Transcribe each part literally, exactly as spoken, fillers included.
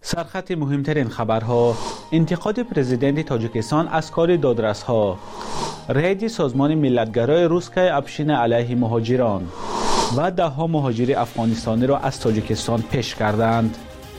سرخط مهمترین خبرها: انتقاد پرزیدنت تاجیکستان از کار دادرس‌ها، رید سازمان ملتگرای روسکای افشین علیه مهاجران و ده ها مهاجر افغانستانی را از تاجیکستان پیش کردند.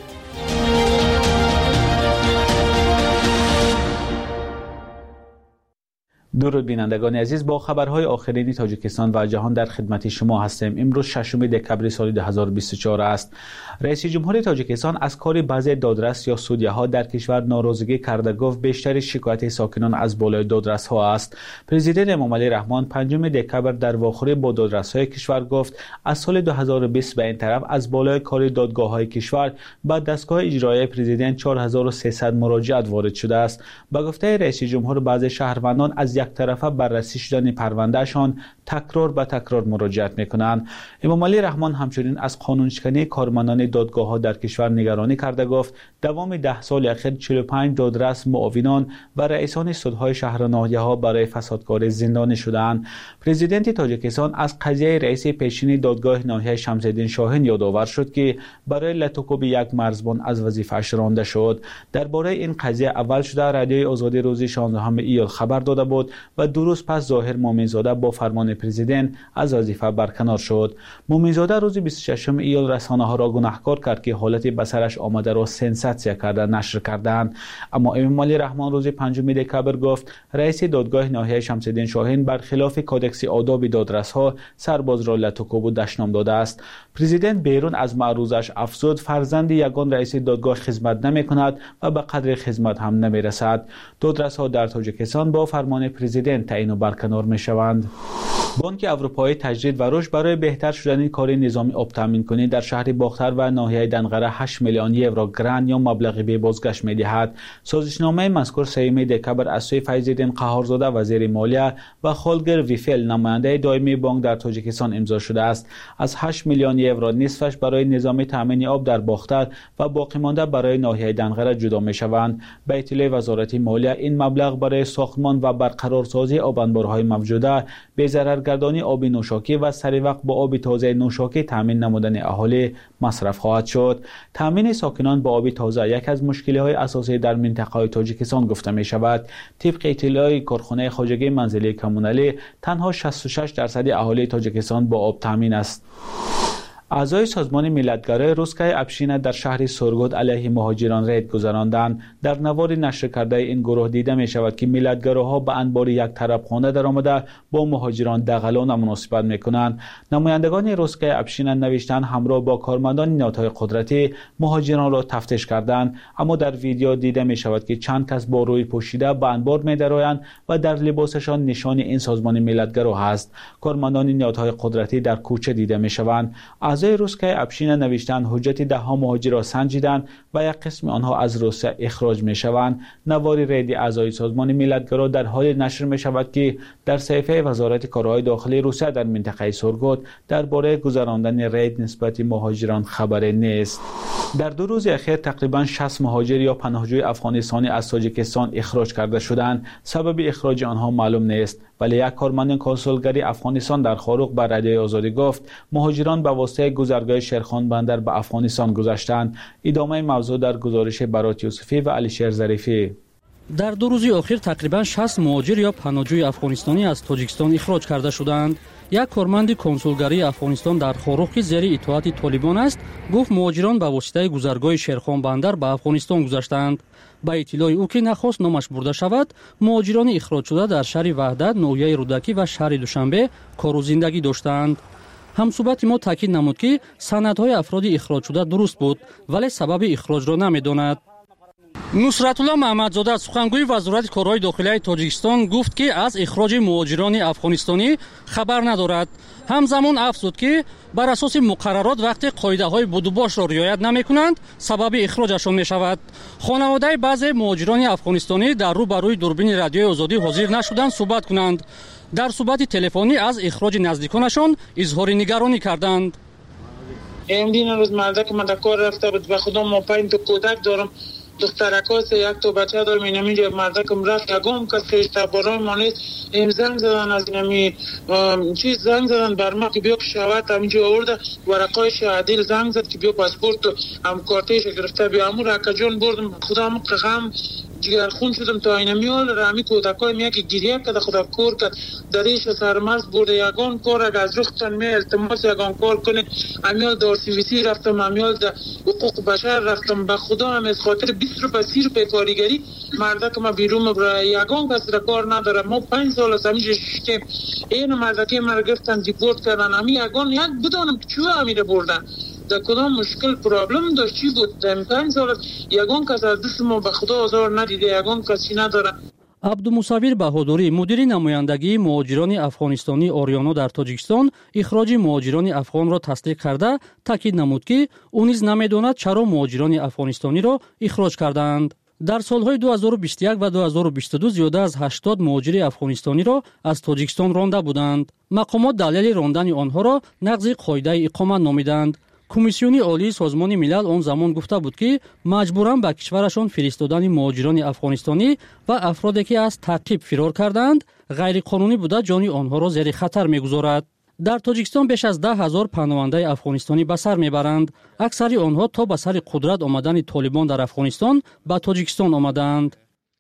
درود بینندگان عزیز، با خبرهای آخرین تاجیکستان و جهان در خدمت شما هستیم. امروز ششم دکبر سال دو هزار و بیست و چهار است. رئیس جمهور تاجیکستان از کار بعضی دادرس یا سودیه‌ها در کشور ناراضگی کرده، گفت بیشتر شکایت ساکنان از بالای دادرس ها است. پرزیدنت امامعلی رحمان پنجم دکبر در واخوری با دادرس های کشور گفت از سال دو هزار و بیست به این طرف از بالای کار دادگاه های کشور به دستگاه اجرایی پرزیدنت چهار هزار و سیصد مراجعت وارد شده است. به گفته رئیس جمهور، بعضی شهروندان از یک طرفه بررسی شدن پروندهشان تکرار به تکرار مراجعت میکنند. امامعلی رحمان همچنین از قانونشکنی کارمندان دادگاه ها در کشور نگرانی کرده، گفت دوام ده سال اخیر چهل و پنج دادرس، معاونان و رئیسان سودهای شهر و ناحیه ها برای فسادکاری زندانی شدند. پرزیدنت تاجیکستان از قضیه رئیس پیشین دادگاه ناحیه شمس‌الدین شاهین یادآور شد که برای لطوکوب یک مرزبان از وظیفه‌اش رانده شد. درباره این قضیه اول شده رادیوی آزادی روز شانزدهم ایول خبر داده بود و دو روز پس ظاهر مومنزاده با فرمان پرزیدنت از وظیفه برکنار شد. مومنزاده روز بیست و ششم ایول رسانه ها را گناهکار کرد که حالت به سرش آمده را سنساسیون کرده نشر کردند. اما امامعلی رحمان روز پنجم دکبر گفت رئیس دادگاه ناحیه شمس‌الدین شاهین برخلاف کادکس آداب دادرس ها سرباز را لطوکوب و دشنام داده است. پرزیدنت بیرون از معروضش افزود فرزند یگان رئیس دادگاه خدمت نمی کند و به قدر خدمت هم نمی رسد. دادرس ها در تاجیکستان با فرمان پرزیدنت تعیین و برکنار می شوند. بانک اروپایی تجدید و رشد برای بهتر شدن کار نظامی آب تامین کنی در شهر باختر و ناحیه دنقره هشت میلیون یورو گرانت یا مبلغ بی بازگشت می دهد. سازشنامه مذکور سوم دکبر از سوی فیض‌الدین قهارزاده وزیر مالیه و خولگر ویفل نماینده دائمی بانک در تاجیکستان امضا شده است. از هشت میلیون یورو نصفش برای نظام تامین آب در باختر و باقی مانده برای ناحیه دنقره جدا می شوند. به اطلاع وزارت مالیه این مبلغ برای ساختمان و برقرارسازی آب انبارهای موجوده، به ضررگردانی آب نوشاکی و سری وقت با آب تازه نوشاکی تامین نمودن اهالی مصرف خواهد شد. تامین ساکنان با آب تازه یک از مشکل‌های اساسی در منطقه تاجیکستان گفته می شود. طبق اطلاع کارخانه خواجگی منزلی کمونالی تنها شصت و شش درصد اهالی تاجیکستان با آب تامین است. اعضای سازمان ملتگرای روسکای افشین در شهر سورگوت علیه مهاجران رید گذراندند. در نوار نشر کرده این گروه دیده می شود که ملتگراها به انبار یک طرف خانه در آمده با مهاجران دغلان مناسبت می کنند. نمایندگان روسکای افشین نوشتند همراه با کارمندان نهادهای قدرتی مهاجران را تفتیش کردند، اما در ویدیو دیده می شود که چند کس با روی پوشیده به انبار می درآیند و در لباسشان نشان این سازمان ملتگرا هست. کارمندان نهادهای قدرتی در کوچه دیده می شوند. اعضای روسکای افشین نوشتند حجت ده ها مهاجر را سنجیدند و یک قسم آنها از روسیه اخراج می شوند. نوار رید اعضای سازمان ملتگرا در حال نشر می شود که در صحیفه وزارت کارهای داخلی روسیه در منطقه سورگوت درباره گذراندن رید نسبت مهاجران خبری نیست. در دو روز اخیر تقریبا شصت مهاجر یا پناهجوی افغانستانی از تاجیکستان اخراج کرده شدند. سبب اخراج آنها معلوم نیست، ولی یک کارمند کنسولگری افغانستان در خاروق به رادیوی آزادی گفت مهاجران به واسطه گذرگاه شیرخان بندر به افغانستان گذشتند. ادامه موضوع در گزارش برات یوسفی و علیشیر ظریفی. در دو روز اخیر تقریبا شصت مهاجر یا پناهجوی افغانستانی از تاجیکستان اخراج کرده شدند. یک کارمند کنسولگری افغانستان در خاروق زیر اطاعت طالبان است گفت مهاجران به واسطه گذرگاه شیرخان بندر به افغانستان گذشتند. با اطلاع او که نخواست نامش برده شود، مهاجران اخراج شده در شهر وحدت، ناحیه رودکی و شهر دوشنبه کار و زندگی داشتند. همصحبت ما تاکید نمود که سندهای افراد اخراج شده درست بود، ولی سبب اخراج را نمی‌داند. نصرت الله محمدزاده سخنگوی وزارت کارهای داخلی تاجیکستان گفت که از اخراج مهاجران افغانستانی خبر ندارد. همزمان افزود که بر اساس مقررات وقتی قاعده‌های بدوباش را رعایت نمی‌کنند سبب اخراجشان می‌شود. خانواده بعضی مهاجران افغانستانی در روبروی دوربین رادیوی آزادی حاضر نشدند صحبت کنند. در صحبت تلفنی از اخراج نزدیکانشان اظهار نگرانی کردند. امروز روز مرده که من در کار رفته بود و خودم ما پنج تا کودک دارم دخترکاس یک تا بچه دارم این همینجا مردکم رفت یگام کس خیشتر برای مانیست این زنگ زدن از نمی چیز زنگ زدن بر ما که بیا پشاوت همینجا آورده ورقایش عدیل زنگ زد که بیا پاسپورت و هم کارتیش گرفته بیا همون رکا جان بردم خدا هم قغم جگر خون شدم تا این میال رامی کودکای میاد که گریه کرده خدا کور کرد دریش سرمست برده یگان کار اگر از رختن می التماس یگان کار کنه امیال دار سیویسی رفتم امیال در حقوق بشر رفتم به خدا هم از خاطر بیست روپه سی روپه کاریگری مردک ما بیرون برای یگان کس را کار نداره ما پنج سال از همیشه شکیم این مردکی ما را گفتن دیپورت کردن همی یگان یک بدانم که چوه همی را بردن در کدام مشکل پرابلم داشت چی بود در پنج سال یگان کس از دست ما به خدا آزار ندیده یگان کسی نداره. عبدالمصور بهادری مدیر نمایندگی مهاجران افغانستانی اوریانو در تاجیکستان اخراج مهاجران افغان را تصدیق کرده تاکید نمود که او نیز نمیداند چرا مهاجران افغانستانی را اخراج کردند. در سالهای دو هزار و بیست و یک و دو هزار و بیست و دو زیاده از هشتاد مهاجر افغانستانی را از تاجیکستان رانده بودند. مقامات دلیل راندن آنها را نقض قاعده اقامت نامیدند. کمیسیون عالی سازمان ملل آن زمان گفته بود که مجبوران به کشورشان فرستادن مهاجران افغانستانی و افرادی که از تعقیب فرار کردند غیر قانونی بوده جان آنها را زیر خطر میگذارد. در تاجیکستان بیش از ده هزار پناهنده افغانستانی به سر میبرند. اکثر آنها تا به سر قدرت آمدن طالبان در افغانستان به تاجیکستان آمدند.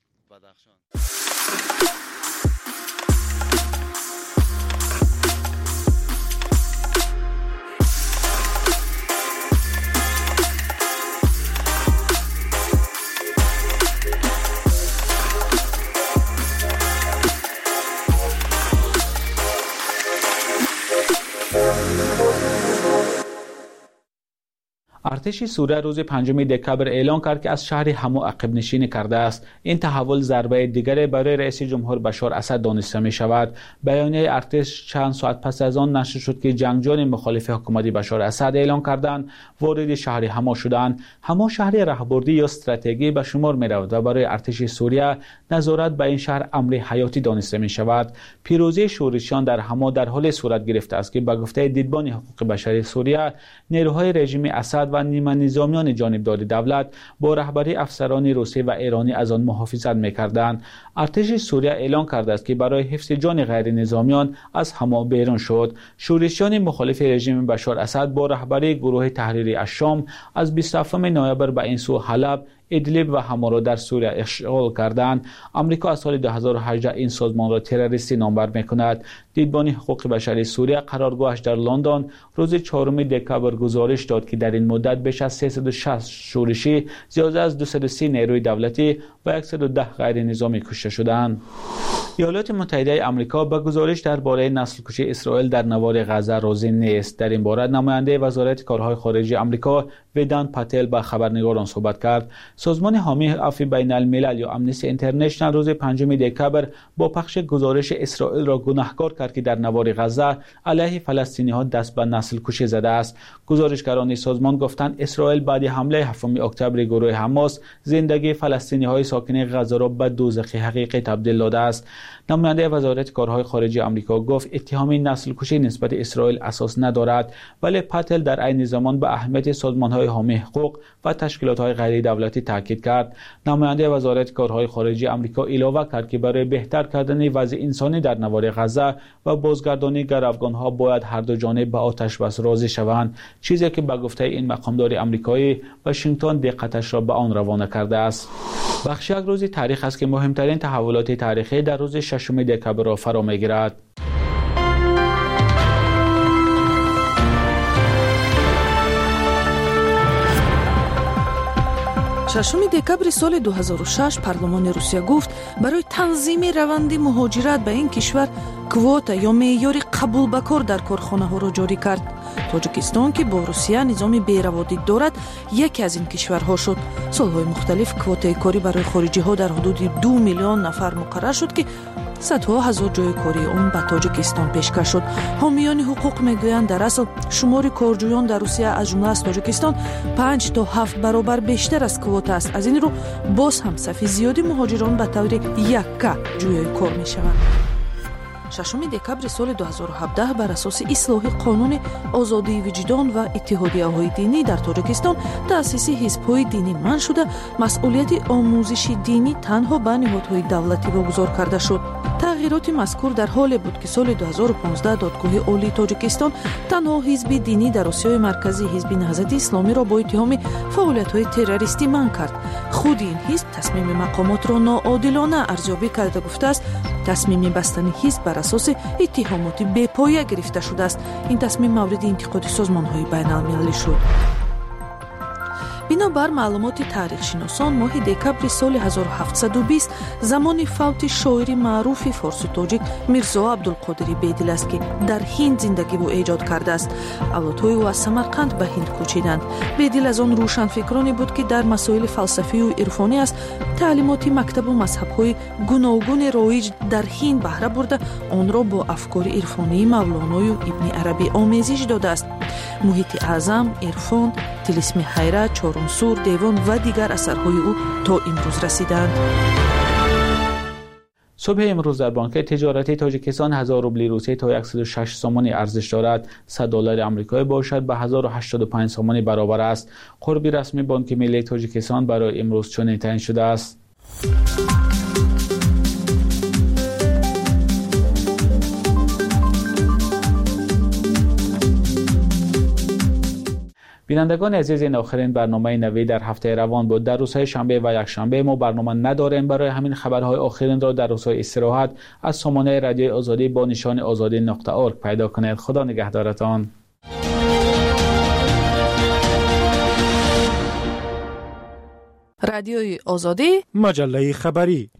ارتش سوریه روز پنجم دکبر اعلام کرد که از شهر حما عقب نشینی کرده است. این تحول ضربه دیگری برای رئیس جمهور بشار اسد دانسته می شود. بیانیه ارتش چند ساعت پس از آن نشر شد که جنگجویان مخالف حکومت بشار اسد اعلام کردند وارد شهر حما شدند. حما شهر راهبردی یا استراتژی به شمار می رود و برای ارتش سوریه نظارت به این شهر امر حیاتی دانسته می شود. پیروزی شورشیان در حما در حال صورت گرفته است که به گفته دیدبان حقوق بشری سوریه نیروهای رژیم اسد و نیمه نظامیان جانبدار دولت با رهبری افسران روسی و ایرانی از آن محافظت می‌کردند. ارتش سوریه اعلام کرده است که برای حفظ جان غیر نظامیان از حما بیرون شد. شورشیان مخالف رژیم بشار اسد با رهبری گروه تحریری الشام از بیست و هفتم نوامبر به این سو حلب، ادلیب و حما را در سوریه اشغال کردند. آمریکا از سال دو هزار و هجده این سازمان را تروریستی نامبر می‌کند. دیدبان حقوق بشری سوریه قرارگاهش در لندن روز چهارم دکبر گزارش داد که در این مدت بیش از سیصد و شصت شورشی، زیاده از دویست و سی نیروی دولتی و صد و ده غیر نظامی کشته شدند. ایالات متحده آمریکا به گزارش درباره نسل‌کشی اسرائیل در نوار غزه راضی نیست. در این باره نماینده وزارت کارهای خارجه آمریکا ویدان پاتل با خبرنگاران صحبت کرد. سازمان حامی عفو بین الملل یا امنیستی اینترنشنال روز پنجم دکبر با پخش گزارش اسرائیل را گناهکار کرد که در نوار غزه علیه فلسطینی‌ها دست به نسل‌کشی زده است. گزارشگران سازمان گفتند اسرائیل بعد حمله هفتم اکتبر گروه حماس زندگی فلسطینی‌های ساکن غزه را به دوزخ حقیقی تبدیل داده است. نماینده وزارت کارهای خارجه آمریکا گفت اتهام نسل‌کشی نسبت اسرائیل اساس ندارد، ولی پاتل در عین زمان به اهمیت سازمان‌های حامی حقوق و تشکیلات‌های غیر دولتی تاکید کرد. نماینده وزارت کارهای خارجه آمریکا علاوه کرد که برای بهتر کردن وضع انسانی در نوار غزه و بازگردانی گروگان‌ها باید هر دو جانب به آتش بس راضی شوند، چیزی که به گفته این مقامدار آمریکایی واشنگتن دقتش را به آن روانه کرده است. بخش یک روز تاریخ است که مهمترین تحولات تاریخی در روز ششم دکبر را فرا می‌گیرد. ششم دکبر سال دو هزار و شش پارلمان روسیه گفت برای تنظیم روند مهاجرت به این کشور کواتا یا معیار قبول به کار در کارخانه ها را جاری کرد. تاجیکستان که با روسیه نظام بی‌روادید دارد یکی از این کشورها شد. سالهای مختلف کوتای کاری برای خارجی ها در حدود دو میلیون نفر مقرر شد که صدها هزار جای کاری اون به تاجیکستان پیشکش شد. حامیان حقوق میگویند در اصل شمار کارجویان در روسیه از جمله از تاجیکستان پنج تا هفت برابر بیشتر از کوتا است. از این رو باز هم صف زیادی مهاجران به طور یکه جویای کار میشوند. ششم دکبر سال دو هزار و هفده بر اساس اصلاح قانون آزادی وجدان و اتحادیه‌های دینی در تاجیکستان تأسیس حزب‌های دینی منع شده، مسئولیت آموزش دینی تنها به نهادهای دولتی واگذار کرده شد. تغییرات مذکور در حالی بود که سال دو هزار و پانزده دادگاه عالی تاجیکستان تنها حزب دینی در آسیای مرکزی حزب نهضت اسلامی را با اتهام فعالیت‌های تروریستی منع کرد. خود این حزب تصمیم مقامات را ناعادلانه ارزیابی کرده گفته است تصمیم بستن حزب بر اساس اتهامات بی‌پایه گرفته شده است. این تصمیم مورد انتقاد سازمان‌های بین‌المللی شد. بنابر معلومات تاریخ شناسان ماه دکبر سال هزار و هفتصد و بیست زمان فوت شاعر معروف فارسی تاجیک میرزا عبدالقادری بیدل است که در هند زندگی و ایجاد کرده است. اولادهای او از سمرقند به هند کوچیدند. بیدل از آن روشنفکرانی بود که در مسائل فلسفی و عرفانی است تعلیمات مکتب و مذهب‌های گوناگون رایج در هند بهره برده آن را با افکار عرفانی مولانا و ابن عربی آمیزش داده است. محیط اعظم، عرفان، طلسم حیرت، چهارمسور، دیوان و دیگر اثرهای او تا امروز رسیدند. صبح امروز در بانک تجارتی تاجیکستان هزار روبل روسیه تا صد و شش سوم ارزش دارد. صد دلار آمریکایی باشد به هزار و هشتاد و پنج سوم برابر است. قرب رسمی بانک ملی تاجیکستان برای امروز چنین تعیین شده است. بینندگان عزیز، این آخرین برنامه نوی در هفته روان بود. در روزهای شنبه و یکشنبه ما برنامه نداریم. برای همین خبرهای آخرین را در روزهای استراحت از سامانه رادیوی آزادی با نشان آزادی نقطه اورگ پیدا کنید. خدا نگهدارتان. رادیوی آزادی، مجله خبری.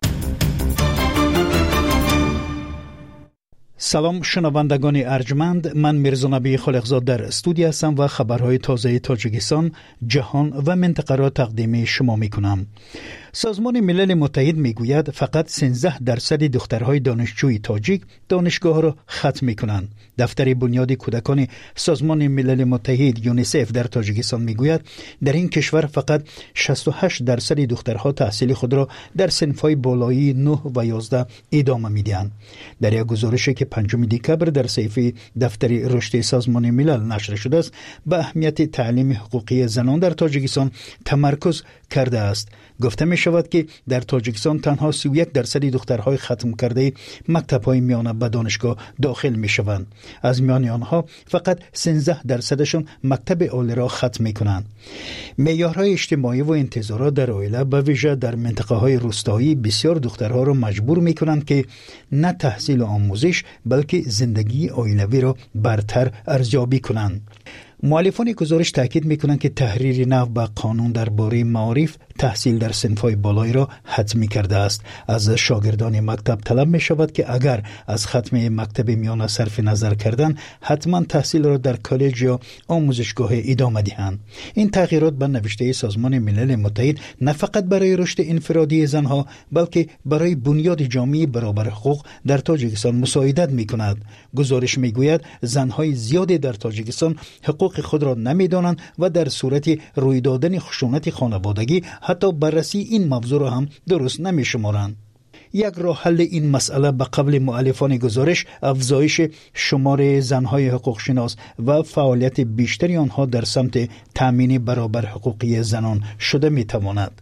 سلام شنوندگان ارجمند، من میرزا نبی خالقزاد در استودیو هستم و خبرهای تازه تاجیکستان، جهان و منطقه را تقدیم شما می کنم. سازمان ملل متحد میگوید فقط سیزده درصد دخترهای دانشجوی تاجیک دانشگاه را ختم میکنند. دفتر بنیاد کودکان سازمان ملل متحد یونیسف در تاجیکستان میگوید در این کشور فقط شصت و هشت درصد دخترها تحصیل خود را در صنف‌های بالایی نه و یازده ادامه میدهند. در یک گزارشی که پنجم دکبر در صحیفه دفتر رشد سازمان ملل نشر شده است، به اهمیت تعلیم حقوقی زنان در تاجیکستان تمرکز کرده است. گفته می شود که در تاجیکستان تنها سی و یک درصد دخترهای ختم کرده مکتب‌های میانه به دانشگاه داخل می شوند. از میان آنها فقط سیزده درصدشان مکتب عالی را ختم می کنند. معیارهای اجتماعی و انتظارات در عائله به ویژه در منطقه‌های روستایی بسیار دخترها را مجبور می کنند که نه تحصیل و آموزش بلکه زندگی عائلوی را برتر ارزیابی کنند. مؤلفان گزارش تاکید میکنند که تحریر نو به قانون درباره معارف تحصیل در صنف‌های بالایی را حتمی کرده است. از شاگردان مکتب طلب می شود که اگر از ختم مکتب میانه صرف نظر کردن حتما تحصیل را در کالج یا آموزشگاه ادامه دهند. این تغییرات به نوشته سازمان ملل متحد نه فقط برای رشد انفرادی زنها بلکه برای بنیاد جامعه برابر حقوق در تاجیکستان مساعدت می کند. گزارش می گوید زنهای زیادی در تاجیکستان حقوق خود را نمی دانند و در صورت روی دادن خشونت خانوادگی حتی بررسی این موضوع را هم درست نمی شمارند. یک راه حل این مسئله به قول مؤلفان گزارش افزایش شمار زنهای حقوق شناس و فعالیت بیشتری آنها در سمت تامین برابر حقوقی زنان شده می تواند.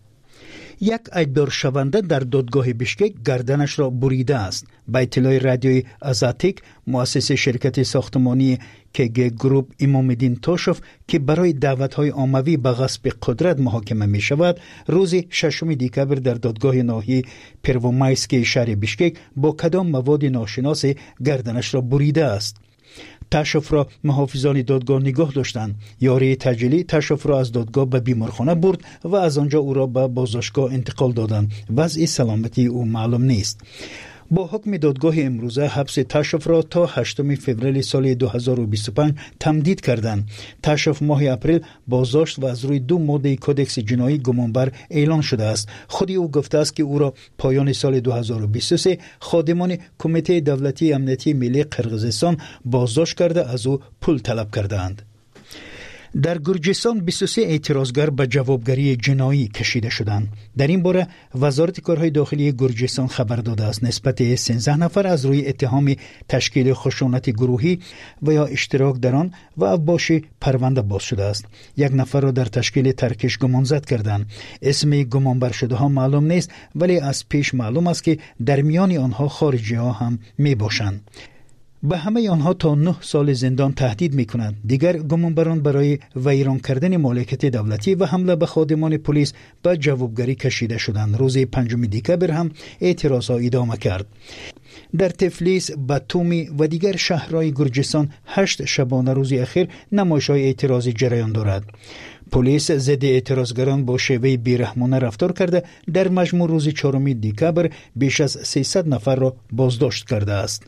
یک ایبدار شونده در دادگاه بشکک گردنش را بریده است. به اطلاع رادیوی آزاتیک، مؤسس شرکت ساختمانی کگ گروپ امام الدین توشف که برای دعوت‌های عمومی به غصب قدرت محاکمه می شود، روز ششم دکبر در دادگاه ناحیه پرومایسک شهر بشکک با کدام مواد ناشناس گردنش را بریده است. تشف را محافظان دادگاه نگاه داشتند. یاری تجلی تشف را از دادگاه به بیمارخانه برد و از آنجا او را به بازداشتگاه انتقال دادند. وضع سلامتی او معلوم نیست. با حکم دادگاه امروزه حبس تشف را تا هشتم فوریه سال دو هزار و بیست و پنج تمدید کردند. تشف ماه اپریل بازداشت و از روی دو ماده کدکس جنایی گمانبر اعلان شده است. خودی او گفته است که او را پایان سال دو هزار و بیست و سه خادمان کمیته دولتی امنیتی ملی قرقیزستان بازداشت کرده از او پول طلب کردند. در گرجستان بیست و سه اعتراضگر به جوابگری جنایی کشیده شدند. در این باره وزارت کارهای داخلی گرجستان خبر داده است نسبت سیزده نفر از روی اتهام تشکیل خشونت گروهی و یا اشتراک در آن و اوباش پرونده باز شده است. یک نفر را در تشکیل ترکش گمانزد کردند. اسم گمانبر شده ها معلوم نیست، ولی از پیش معلوم است که در میان آنها خارجی ها هم می باشند. به همه آنها تا نه سال زندان تهدید می کنند. دیگر گمانبران برای ویران کردن مالکیت دولتی و حمله به خادمان پلیس به جوابگری کشیده شدند. روز پنجم دکبر هم اعتراض ها ادامه کرد. در تفلیس، باتومی و دیگر شهرهای گرجستان هشت شبانه روز اخیر نمایش‌های اعتراضی جریان دارد. پلیس ضد اعتراضگران با شیوه بیرحمانه رفتار کرده در مجموع روز چهارم دکبر بیش از سیصد نفر را بازداشت کرده است.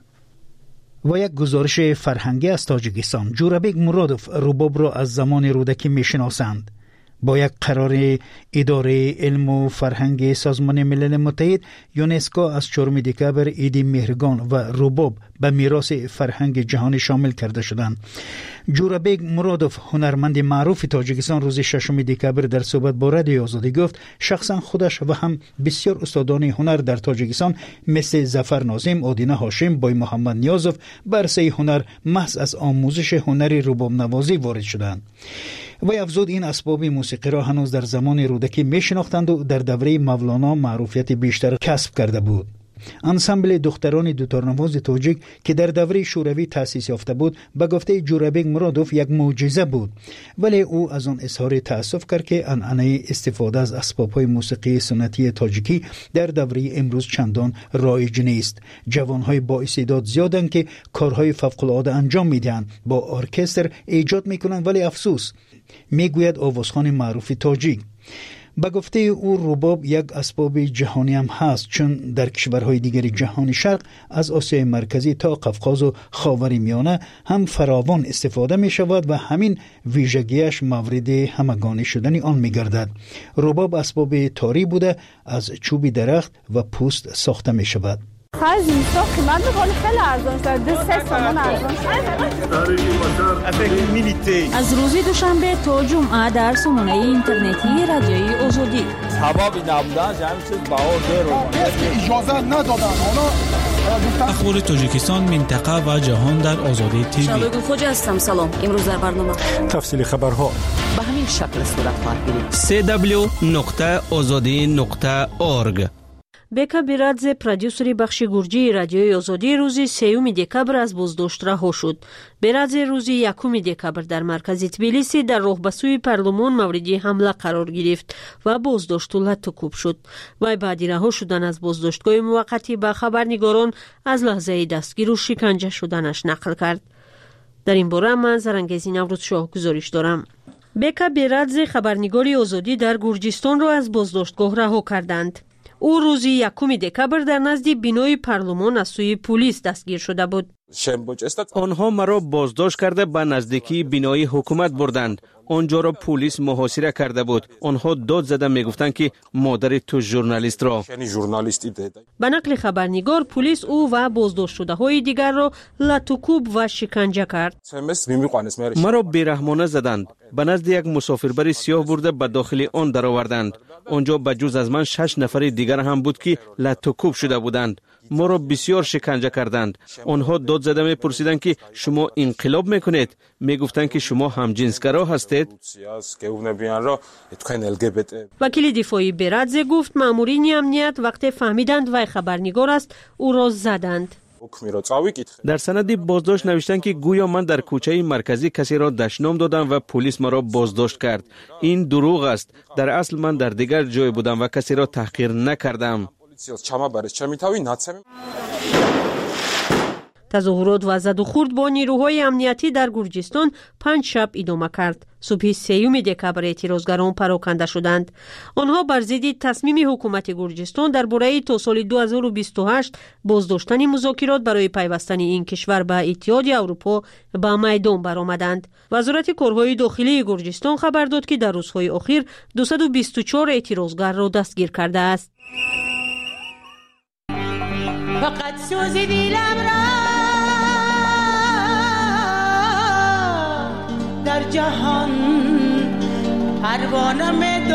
و یک گزارش فرهنگی از تاجیکستان. جورابک مرادوف رباب را از زمان رودکی میشناسند. با یک قرار اداره علم و فرهنگ سازمان ملل متحد یونسکو از چهارم دکبر عید مهرگان و رباب به میراث فرهنگ جهانی شامل کرده شدند. جورابک مرادوف هنرمند معروف تاجیکستان روز ششم دکبر در صحبت با رادیو آزادی گفت شخصا خودش و هم بسیار استادان هنر در تاجیکستان مثل ظفر ناظم، آدینه هاشم، بای محمد نیازوف به عرصه هنر محض از آموزش هنری رباب نوازی وارد شدند. و افزود این اسباب موسیقی را هنوز در زمان رودکی می شناختند و در دوره مولانا معروفیت بیشتر کسب کرده بود. انسامبل دختران دوتارنواز تاجیک که در دوره شوروی تأسیس یافته بود به گفته جورابک مرادوف یک معجزه بود، ولی او از آن اظهار تأسف کرد که عنعنه استفاده از اسباب‌های موسیقی سنتی تاجیکی در دوره امروز چندان رایج نیست. جوانهای با استعداد زیادند که کارهای فوق‌العاده انجام میدهند، با ارکستر ایجاد میکنند، ولی افسوس میگوید آوازخوان معروف تاجیک. به گفته او رباب یک اسباب جهانی هم هست، چون در کشورهای دیگر جهان شرق از آسیای مرکزی تا قفقاز و خاورمیانه هم فراوان استفاده می شود و همین ویژگیش مورد همگانی شدن آن می گردد. رباب اسباب تاری بوده از چوب درخت و پوست ساخته می شود. خیلی زیستا قیمت میکنه خیلی ارزان شد. دو سه سامان ارزان شد. از روز دوشنبه تا جمعه در سامانه اینترنتی رادیوی آزادی. حبابی نبودن جمعی چیز باور رو اجازه ندادن. اخبار تاجیکستان، منطقه و جهان در آزادی تیوی. شبگون خوجه هستم. سلام. امروز در برنامه تفصیل خبرها به همین شکل صورت خواهد گرفت. سی دبلیو نقطه آزادی نقطه اورگ. بکا بیرادزه پرودیوسری بخش گرجی رادیوی آزادی روزی سیوم دکبر از بازداشت رها شد. بیرادزه روزی یکم دکبر در مرکز تبلیسی در راه به سوی پارلمان مورد حمله قرار گرفت و بازداشت لطکوب شد. وی بعد رها شدن از بازداشتگاه موقتی به خبرنگاران از لحظه دستگیر و شکنجه شدنش نقل کرد. در این باره من زرنگزی نوروز شاه گزارش دارم. بکا بیرادزه خبرنگاری آزادی در گرجستان را از بازداشتگاه رها کردند. او روزی یکم دکبر در نزد بینای پارلمان از سوی پلیس دستگیر شده بود. آنها مرا بازداشت کرده به نزدیکی بینای حکومت بردند. آنجا را پلیس محاصره کرده بود. آنها داد زده میگفتند که مادر تو ژورنالیست را. به نقل خبرنگار پلیس او و بازداشت شده های دیگر را لطکوب و شکنجه کرد. مرا بیرحمانه زدند. به نزد یک مسافربر سیاه برده به داخل آن درآوردند. آنجا به جز از من شش نفر دیگر هم بود که لطکوب شده بودند. ما را بسیار شکنجه کردند. آنها داد زده میپرسیدند که شما انقلاب میکنید. میگفتند که شما همجنسگرا هستید. وکیل دفاعی بیرادزه گفت مامورین امنیت وقتی فهمیدند وی خبرنگار است او را زدند. در سند بازداشت نوشتند که گویا من در کوچه مرکزی کسی را دشنام دادم و پلیس مرا بازداشت کرد. این دروغ است. در اصل من در دیگر جای بودم و کسی را تحقیر نکردم. تظاهرات و زد و خورد با نیروهای امنیتی در گرجستان پنج شب ادامه کرد. صبح سیوم دکبر اعتراضگران پراکنده شدند. آنها بر ضد تصمیم حکومت گرجستان درباره تا سال دو هزار و بیست و هشت بازداشتن مذاکرات برای پیوستن این کشور به اتحادیه اروپا به میدان برآمدند. وزارت کارهای داخلی گرجستان خبر داد که در روزهای اخیر دویست و بیست و چهار اعتراضگر را دستگیر کرده است. فقط سوزی دیلم را در در جهان پروانه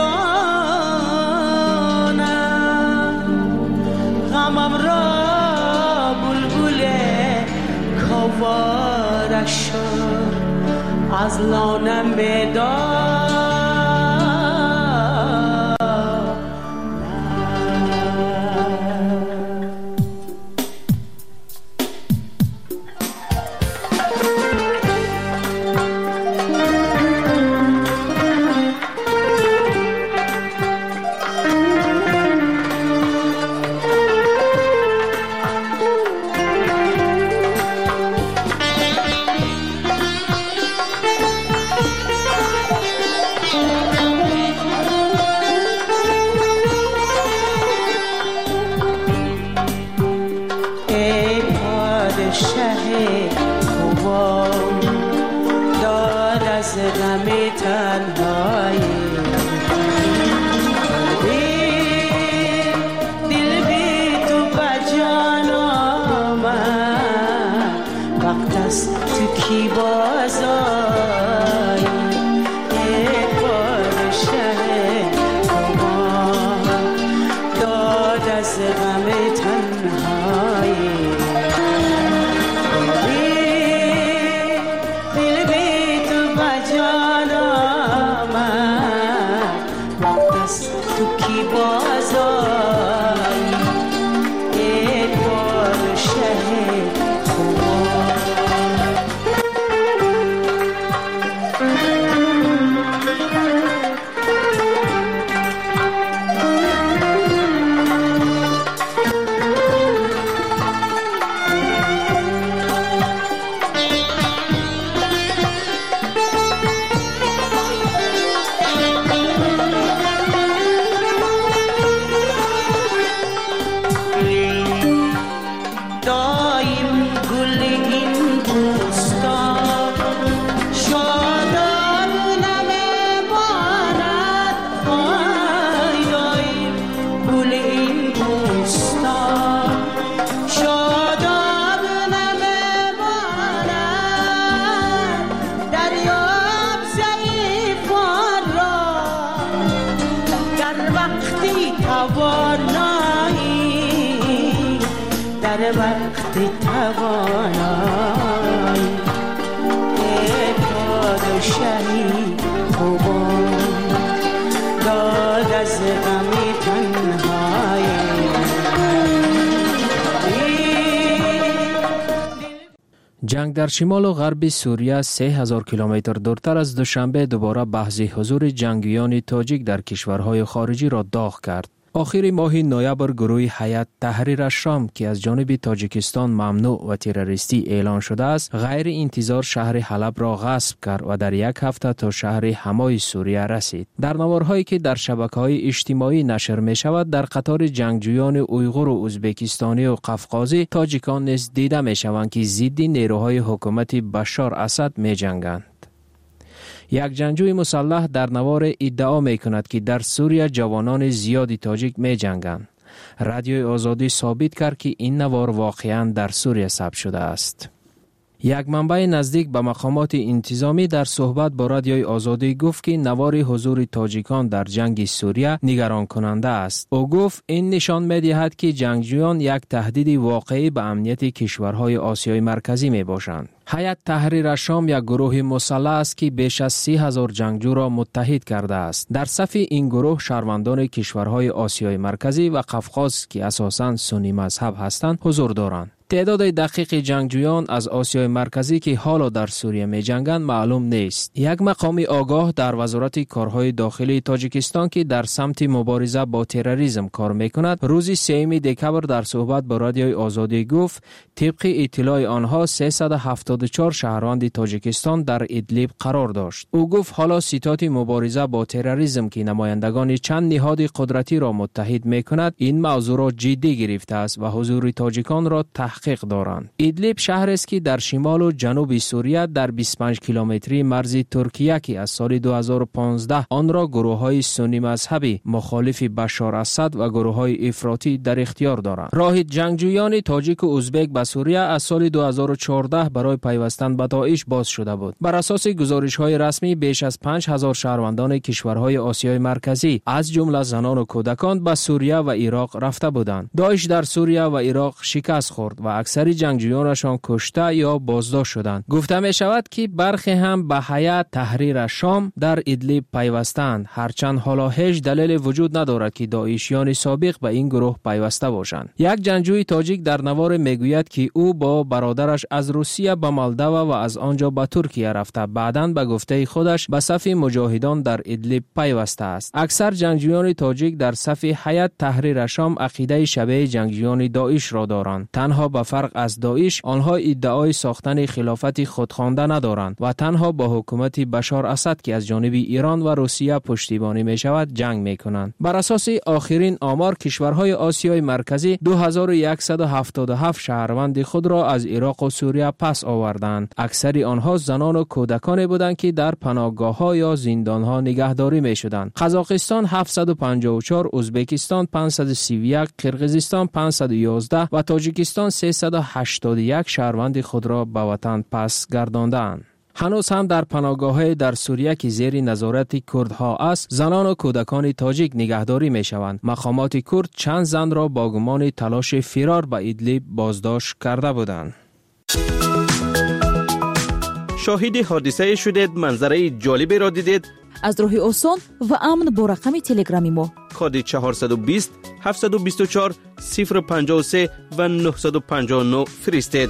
میدانم، غمم را بلبل کوارش از لانه میدانم. جنگ در شمال و غرب سوریه سه هزار کیلومتر دورتر از دوشنبه دوباره بحث حضور جنگیان تاجیک در کشورهای خارجی را داغ کرد. آخر ماه نوامبر گروه هیئت تحریر الشام که از جانب تاجیکستان ممنوع و تروریستی اعلان شده است، غیر انتظار شهر حلب را غصب کرد و در یک هفته تا شهر حمای سوریه رسید. در نوارهایی که در شبکه‌های اجتماعی نشر می شود، در قطار جنگجویان اویغور و ازبکستانی و قفقازی تاجیکان نیز دیده می شوند که ضد نیروهای حکومت بشار اسد می جنگند. یک جنگجوی مسلح در نوار ادعا می کند که در سوریه جوانان زیادی تاجیک می جنگند. رادیوی آزادی ثابت کرد که این نوار واقعاً در سوریه ثبت شده است. یک منبع نزدیک به مقامات انتظامی در صحبت با رادیوی آزادی گفت که نوار حضور تاجیکان در جنگ سوریه نگران کننده است. او گفت این نشان می دهد که جنگجویان یک تهدید واقعی به امنیت کشورهای آسیای مرکزی می باشند. هیئت تحریر الشام یک گروه مسلح است که بیش از سی هزار جنگجو را متحد کرده است. در صف این گروه شهروندان کشورهای آسیای مرکزی و قفقاز که اساساً سنی مذهب هستند حضور دارند. تعداد دقیق جنگجویان از آسیای مرکزی که حالا در سوریه می جنگند معلوم نیست. یک مقام آگاه در وزارت کارهای داخلی تاجیکستان که در سمت مبارزه با تروریسم کار می کند، روز سوم دکبر در صحبت با رادیوی آزادی گفت طبق اطلاع آنها سیصد و هفتاد و چهار شهروند تاجیکستان در ادلیب قرار داشت. او گفت حالا ستاد مبارزه با تروریسم که نمایندگان چند نهاد قدرتی را متحد می کند، این موضوع را جدی گرفته است و حضور تاجیکان را تحقیق دارند. ادلیب شهر است که در شمال و جنوب سوریه در بیست و پنج کیلومتری مرز ترکیه که از سال دو هزار و پانزده آن را گروه‌های سنی مذهبی مخالف بشار اسد و گروه‌های افراطی در اختیار دارند. راه جنگجویان تاجیک و ازبک به سوریه از سال دو هزار و چهارده برای پیوستن به داعش باز شده بود. بر اساس گزارش‌های رسمی بیش از پنج هزار شهروندان کشورهای آسیای مرکزی از جمله زنان و کودکان به سوریه و عراق رفته بودند. داعش در سوریه و عراق شکست خورد و اکثر جنگجویانشان کشته یا بازداشت شدند. گفته می شود که برخی هم به هیئت تحریر شام در ادلیب پیوستند، هرچند حالا هیچ دلیل وجود ندارد که داعشیان سابق به این گروه پیوسته باشند. یک جنگجوی تاجیک در نوار میگوید که او با برادرش از روسیه به مالدو و از آنجا به ترکیه رفته، بعداً به گفته خودش به صف مجاهدان در ادلیب پیوسته است. اکثر جنگجویان تاجیک در صف هیئت تحریر شام عقیده شبیه جنگجویان داعش را دارند. تنها به فرق از داعش آنها ادعای ساختن خلافت خودخوانده ندارند و تنها با حکومت بشار اسد که از جانب ایران و روسیه پشتیبانی می شود جنگ می کنند. بر اساس آخرین آمار کشورهای آسیای مرکزی دو هزار و صد و هفتاد و هفت شهروند خود را از عراق و سوریه پس آوردند. اکثر آنها زنان و کودکان بودند که در پناهگاه‌ها یا زندان‌ها نگهداری می‌شدند. قزاقستان هفتصد و پنجاه و چهار، ازبکستان پانصد و سی و یک، قرقیزستان پانصد و یازده و تاجیکستان سیصد و هشتاد و یک شهروند خود را به وطن پس گرداندند. هنوز هم در پناهگاه‌های در سوریه که زیر نظارت کردها است، زنان و کودکان تاجیک نگهداری می‌شوند. مقامات کرد چند زن را با گمان تلاش فرار به ادلیب بازداشت کرده بودند. شاهد حادثه شدید، منظره جالبی را دیدید؟ از راه آسان و امن با رقم تلگرامی ما کد چهارصد و بیست، هفتصد و بیست و چهار، صفر پنجاه و سه و نهصد و پنجاه و نه فرستید.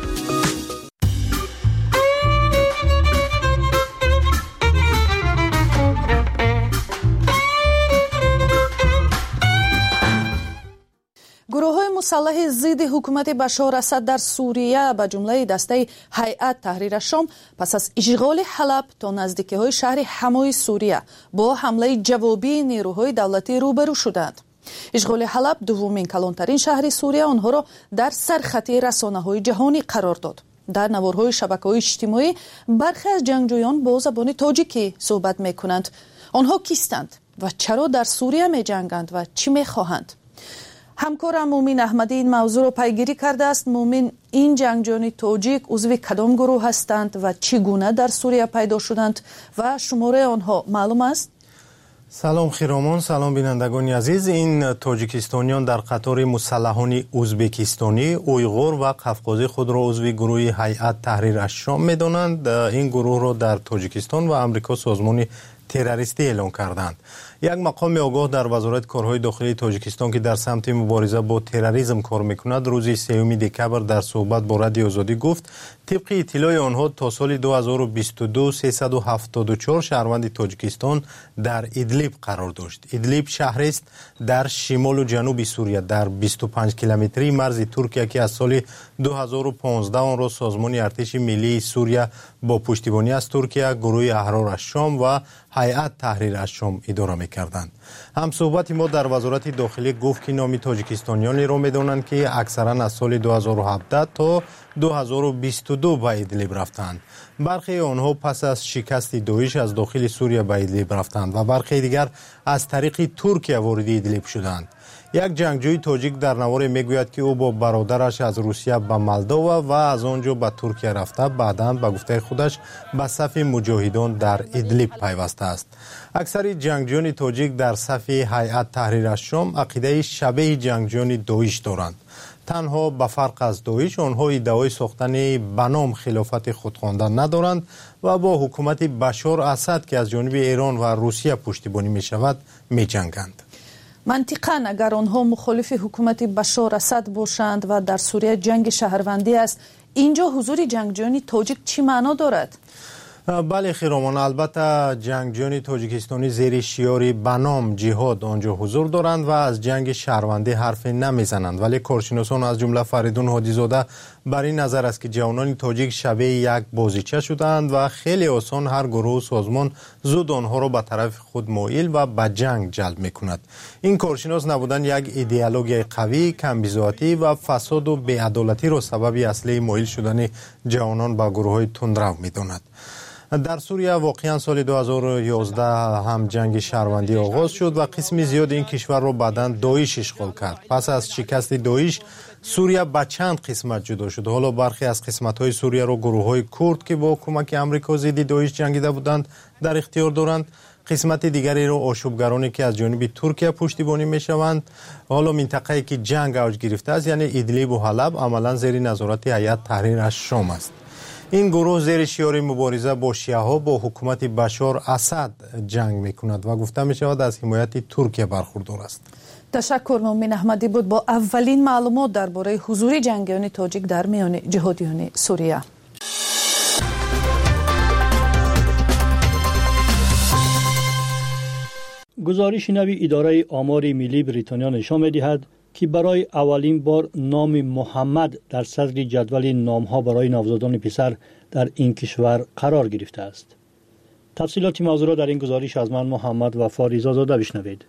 گروه‌های مسلح ضد حکومت بشار اسد در سوریه به جمله دسته هیئت تحریر شام پس از اشغال حلب تا نزدیکی‌های شهر حمای سوریه با حمله جوابی نیروهای دولتی روبرو شدند. اشغال حلب دومین کلانترین شهر سوریه آنها را در سرخط رسانه‌های جهانی قرار داد. در نوارهای شبکه‌های اجتماعی برخی از جنگجویان با زبان تاجیکی صحبت می‌کنند. آنها کیستند و چرا در سوریه می‌جنگند و چی می‌خواهند؟ همکارم مومن احمدی این موضوع را پیگیری کرده است. مومن، این جنگجویان تاجیک عضو کدام گروه هستند و چگونه در سوریه پیدا شدند و شماره آنها معلوم است؟ سلام خیرامان، سلام بینندگان عزیز. این تاجیکستانیان در قطار مسلحان ازبکستانی، اویغور و قفقازی خود را عضو گروه هیئت تحریر الشام می‌دانند. این گروه را در تاجیکستان و امریکا سازمان تروریستی اعلام کردند. یک مقام آگاه در وزارت کارهای داخلی تاجیکستان که در سمت مبارزه با تروریسم کار میکند روز سوم دکبر در صحبت با رادیو آزادی گفت طبق اطلاع آنها تا سال دو هزار و بیست و دو سیصد و هفتاد و چهار شهروند تاجیکستان در ادلیب قرار داشت. ادلیب شهری است در شمال و جنوب سوریه در بیست و پنج کیلومتری مرز ترکیه که از سال دو هزار و پانزده آن را سازمان ارتش ملی سوریه با پشتیبانی از ترکیه، گروه احرار الشام و هیئت تحریر الشام اداره می‌کردند. هم صحبت ما در وزارت داخلی گفت که نام تاجیکستانیانی را می‌دانند که اکثرا از سال دو هزار و هفده تا دو هزار و بیست و دو به ادلیب رفتند. برخی آنها پس از شکست داعش از داخل سوریه به ادلیب رفتند و برخی دیگر از طریق ترکیه وارد ادلیب شدند. یک جنگجوی تاجیک در نوار میگوید که او با برادرش از روسیه به مالدو و از آنجا به ترکیه رفته، بعداً به گفته خودش به صف مجاهدان در ادلیب پیوسته است. اکثر جنگجویان تاجیک در صف هیئت تحریر الشام عقیده شبیه جنگجویان داعش دارند. تنها به فرق از داعش آنها ادعای ساختن به نام خلافت خودخوانده ندارند و با حکومت بشار اسد که از جانب ایران و روسیه پشتیبانی می شود می جنگند. منطقاً اگر آنها مخالف حکومت بشار اسد باشند و در سوریه جنگ شهروندی است، اینجا حضور جنگجویان تاجیک چی معنا دارد؟ بله خیرامان، البته جنگجویان تاجیکستانی زیر شعار به نام جهاد آنجا حضور دارند و از جنگ شهروندی حرف نمیزنند، ولی کارشناسان از جمله فریدون هادیزاده بر این نظر است که جوانان تاجیک شبیه یک بازیچه شدند و خیلی آسان هر گروه و سازمان زود آنها را به طرف خود مایل و به جنگ جلب میکند. این کارشناس نبودن یک ایدئولوژی قوی، کمبیزاتی و فساد و بی‌عدالتی را سبب اصلی مایل شدن جوانان به گروه‌های تندرو میداند. در سوریه واقعا سال دو هزار و یازده هم جنگ شهروندی آغاز شد و قسمی زیاد این کشور را بعداً داعش اشغال کرد. پس از شکست داعش سوریه به چند قسمت جدا شد. حالا برخی از قسمت‌های سوریه را گروه‌های کرد که با کمک آمریکا ضد داعش جنگیده بودند در اختیار دارند. قسمت دیگری را آشوبگرانی که از جانب ترکیه پشتیبانی می‌شوند. حالا منطقه‌ای که جنگ اوج گرفته است یعنی ادلیب و حلب عملاً زیر نظارت هیئت تحریر الشام است. این گروه زیر شعار مبارزه با شیعه‌ها با حکومت بشار اسد جنگ می‌کند و گفته می‌شود از حمایت ترکیه برخوردار است. تشکر. مومن احمدی بود با اولین معلومات درباره حضور جنگیان تاجیک در میان جهادیان سوریه. گزارش نوی اداره آمار ملی بریتانیا نشان می‌دهد که برای اولین بار نام محمد در صدر جدول نام‌ها برای نوزادان پسر در این کشور قرار گرفته است. تفصیلات موضوع را در این گزارش از من محمد وفا رضازاده بشنوید.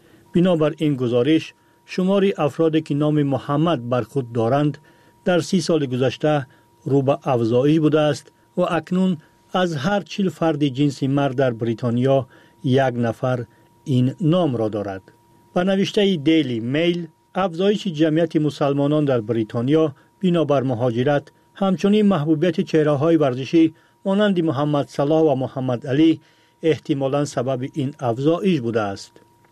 بنابر این گزارش شمار افرادی که نام محمد بر خود دارند در سی سال گذشته رو به افزایش بوده است و اکنون از هر چهل فرد جنس مرد در بریتانیا یک نفر این نام را دارد. و نوشته دیلی میل افزایش جمعیت مسلمانان در بریتانیا بنابر مهاجرت همچنین محبوبیت چهره‌های ورزشی مانند محمد صلاح و محمد علی احتمالاً سبب این افزایش بوده است.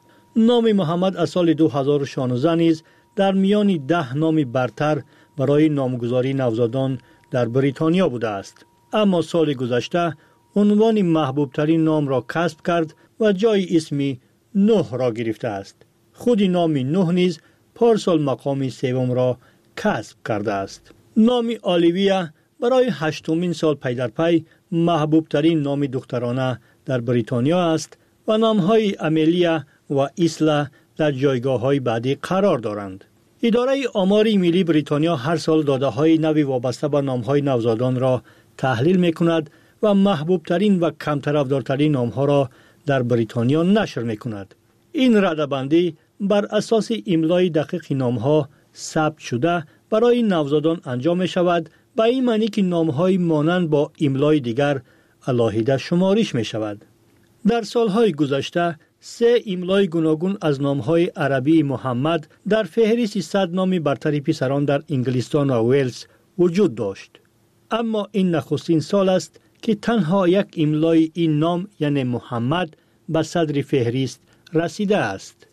نام محمد از سال دو هزار و شانزده نیز در میان ده نام برتر برای نامگذاری نوزادان در بریتانیا بوده است. اما سال گذشته عنوان محبوب ترین نام را کسب کرد و جای اسمی نوح را گرفته است. خود نام نوح نیز پارسال مقام سوم را کسب کرده است. نام آلیویا برای هشتمین سال پی در پی محبوب ترین نام دخترانه در بریتانیا است و نامهای امیلیا و ایسلا در جایگاه های بعدی قرار دارند. اداره آمار ملی بریتانیا هر سال داده های نوی وابسته به نام های نوزادان را تحلیل می کند و محبوب ترین و کم طرفدارترین نام ها را در بریتانیا نشر می کند. این رده‌بندی بر اساس املای دقیق نام ها ثبت شده برای نوزادان انجام می شود، به این معنی که نام های مانند با املای دیگر علاهیده شمارش می شود. در سالهای گذشته سه املای گوناگون از نام‌های عربی محمد در فهرست صد نام برتر پسران در انگلستان و ویلز وجود داشت. اما این نخستین سال است که تنها یک املای این نام یعنی محمد به صدر فهرست رسیده است.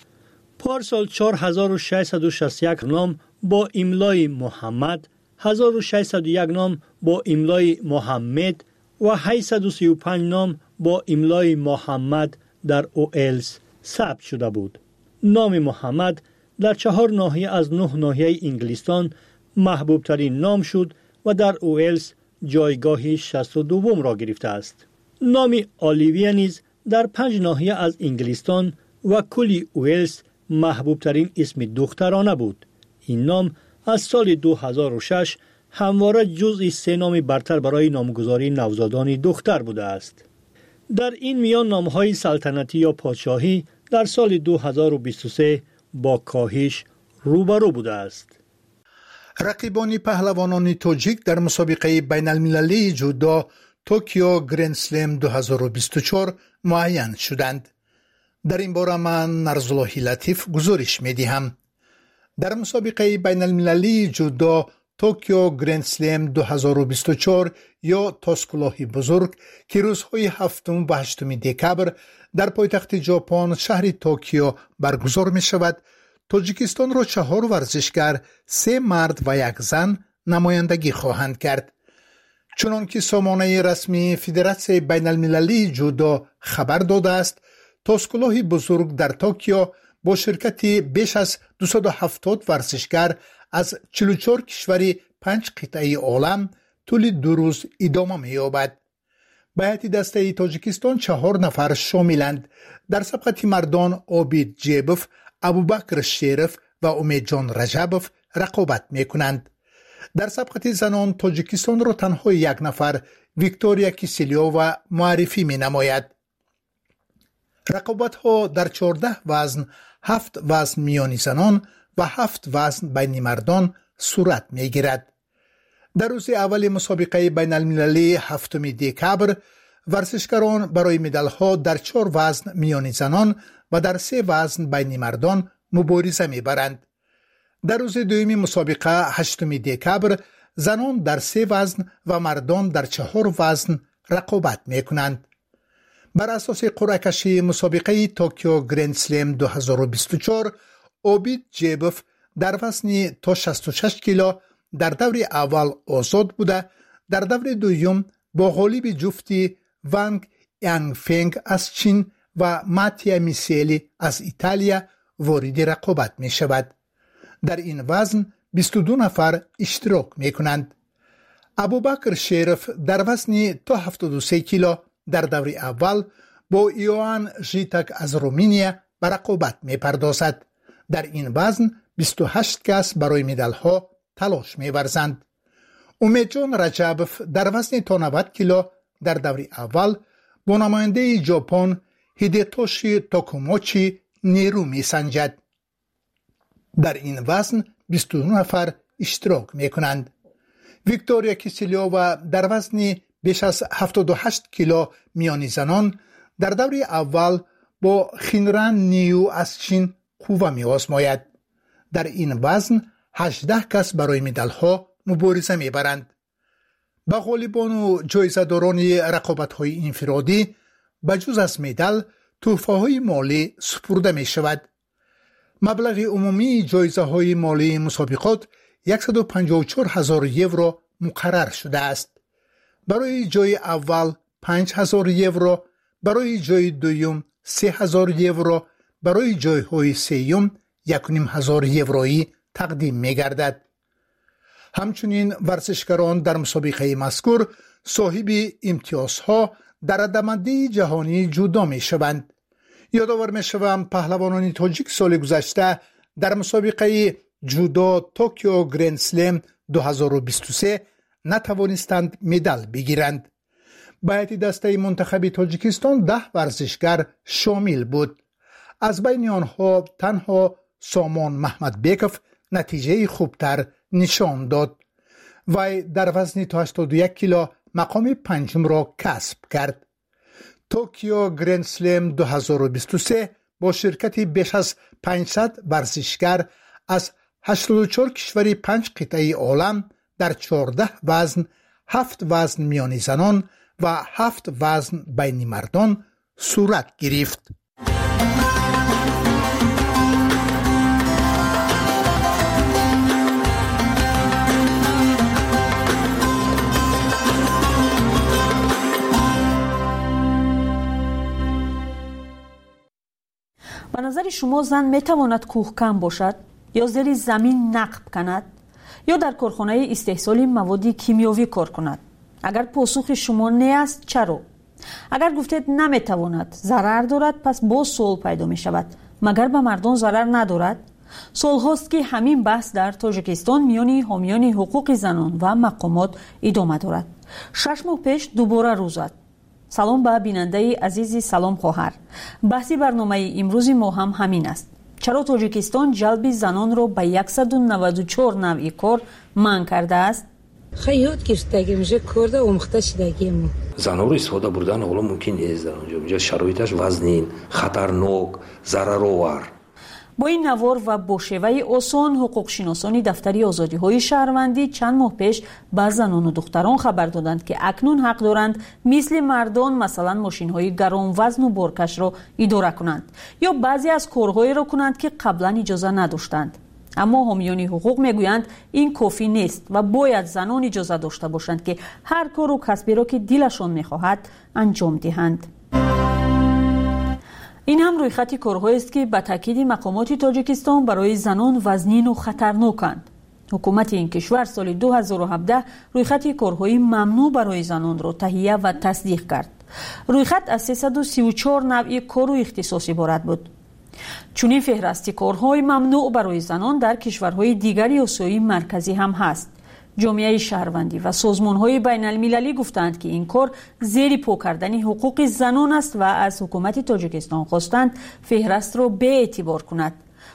پارسال چهار هزار و ششصد و شصت و یک نام با املای محمد، هزار و ششصد و یک نام با املای محمد و هشتصد و سی و پنج نام با املای محمد در اوئلز ثبت شده بود. نام محمد در چهار ناحیه از نه ناحیه انگلستان محبوب ترین نام شد و در اوئلز جایگاه شصت و دو را گرفته است. نام آلیویا نیز در پنج ناحیه از انگلستان و کلی اوئلز محبوب ترین اسم دخترانه بود. این نام از سال دو هزار و شش همواره جزء سه نام برتر برای نامگذاری نوزادان دختر بوده است. در این میان نام‌های سلطنتی یا پادشاهی در سال دو هزار و بیست و سه با کاهش روبرو بوده است. رقیبان پهلوانان تاجیک در مسابقه بین المللی جودو توکیو گرند سلم دو هزار و بیست و چهار معین شدند. در این باره من نرزالله لطیف گزارش می‌دهم. در مسابقه بین المللی جودو توکیو گرند سلم دو هزار و بیست و چهار یا تاسکلاه بزرگ که روزهای هفتم و هشتم دکبر در پایتخت ژاپن شهر توکیو برگزار می شود، تاجیکستان را چهار ورزشگر، سه مرد و یک زن نمایندگی خواهند کرد. چنانکه سامانه رسمی فدراسیون بین المللی جودو خبر داده است، تاسکلاه بزرگ در توکیو با شرکت بیش از دویست و هفتاد ورزشگر از چهل و چهار کشور پنج قطعه عالم طول دو روز ادامه می‌یابد. به هیئت دسته تاجیکستان چهار نفر شاملند. در سبقت مردان عابد جیبوف، ابوبکر شریف و امید جان رجبوف رقابت می‌کنند. در سبقت زنان تاجیکستان را تنها یک نفر ویکتوریا کیسلیووا معرفی می‌نماید. رقابت‌ها در چهارده وزن، هفت وزن میان زنان و هفت وزن بین مردان صورت می‌گیرد. در روز اول مسابقه بین المللی هفتم دکبر ورزشکاران برای مدال ها در چهار وزن میان زنان و در سه وزن بین مردان مبارزه میبرند. در روز دوم مسابقه هشتم دکبر زنان در سه وزن و مردان در چهار وزن رقابت میکنند. بر اساس قرعه کشی مسابقه توکیو گرند سلم دو هزار و بیست و چهار اوبید جیبوف در وزن تا شصت و شش کیلو در دور اول آزاد بوده، در دور دوم با غالب جفتی وانگ یانگ فنگ از چین و ماتیا میسیلی از ایتالیا وارد رقابت می شود. در این وزن بیست و دو نفر اشتراک می کنند. ابوبکر شریف در وزن تا هفتاد و سه کیلو در دور اول با ایوان ژیتک از رومانیا به رقابت می پردازد. در این وزن بیست و هشت کس برای مدال ها تلاش می ورزند. امیدجان رجبوف در وزن تا نود کیلو در دور اول با نماینده ژاپن هیدتوشی توکوموچی نیرو می سنجد. در این وزن بیست و دو نفر اشتراک می کنند. ویکتوریا کیسلیووا در وزن بیش از هفتاد و هشت کیلو میان زنان در دور اول با خینران نیو از چین قوه می آزماید. در این وزن هجده کس برای مدال ها مبارزه می برند. با غالبان و جایزه‌داران رقابت های انفرادی بجز از مدال تحفه های مالی سپرده می شود. مبلغ عمومی جایزه های مالی مسابقات صد و پنجاه و چهار هزار یورو مقرر شده است. برای جای اول پنج هزار یورو، برای جای دوم سه هزار یورو، برای جای های سوم یک و نیم هزار یورویی تقدیم می گردد. همچنین ورزشکاران در مسابقه مذکور صاحب امتیازها در رده‌بندی جهانی جدا می شوند. یادآور می شوم پهلوانان تاجیک سال گذشته در مسابقه جودو توکیو گرند سلم دو هزار و بیست و سه نتوانستند مدال بگیرند. به هیئت دسته منتخب تاجیکستان ده ورزشکار شامل بود. از بین آنها تنها سامان محمد بیکوف نتیجه خوبتر نشان داد. وی در وزن تا هشتاد و یک کیلو مقام پنجم را کسب کرد. توکیو گرند سلم دو هزار و بیست و سه با شرکت بیش از پانصد ورزشکار از هشتاد و چهار کشور پنج قطعه عالم در چهارده وزن، هفت وزن میان زنان و هفت وزن بین مردان صورت گرفت. به نظر شما زن میتواند کوهکن باشد یا زیر زمین نقب کند یا در کارخانه استحصال مواد کیمیاوی کار کند؟ اگر پاسخ شما نه است چرا؟ اگر گفتید نمیتواند، ضرر دارد، پس باز سوال پیدا می شود مگر به مردان ضرر ندارد؟ سال هاست که همین بحث در تاجیکستان میان حامیان حقوق زنان و مقامات ادامه دارد. شش ماه پیش دوباره روز زد. سلام به بیننده عزیزی، سلام خواهر. بحثی برنامه امروز ما هم همین است. چرا تاجیکستان جلب زنان را به صد و نود و چهار نوع کار منع کرده است؟ خیلی یاد گرفتگی میشه کرده اومخته شدگی ما. زنها رو استفاده بردن حالا ممکن نیست در اونجا. اونجا شرایطش وزنین، خطرناک، ضررآور. با این نوار و با شیوه آسان حقوق شناسانی دفتری آزادی های شهروندی چند ماه پیش به زنان و دختران خبر دادند که اکنون حق دارند مثل مردان مثلا ماشین های گران وزن و بارکش را اداره کنند یا بعضی از کارهایی را کنند که قبلا اجازه نداشتند. اما حامیان حقوق میگویند این کافی نیست و باید زنان اجازه داشته باشند که هر کار و کسبی را که دلشان میخواهد انجام دهند. این هم روی خط کارهایی است که به تاکید مقامات تاجیکستان برای زنان وزنین و خطرناکند. حکومت این کشور سال دو هزار و هفده روی خط کارهای ممنوع برای زنان را تهیه و تصدیق کرد. روی خط از سیصد و سی و چهار نوع کار و اختصاص عبارت بود. چنین فهرست کارهای ممنوع برای زنان در کشورهای دیگری آسیای مرکزی هم هست. جامعه شهروندی و سازمان‌های بین المللی گفتند که این کار زیر پا کردن حقوق زنان است و از حکومت تاجیکستان خواستند فهرست را به اعتبار کند.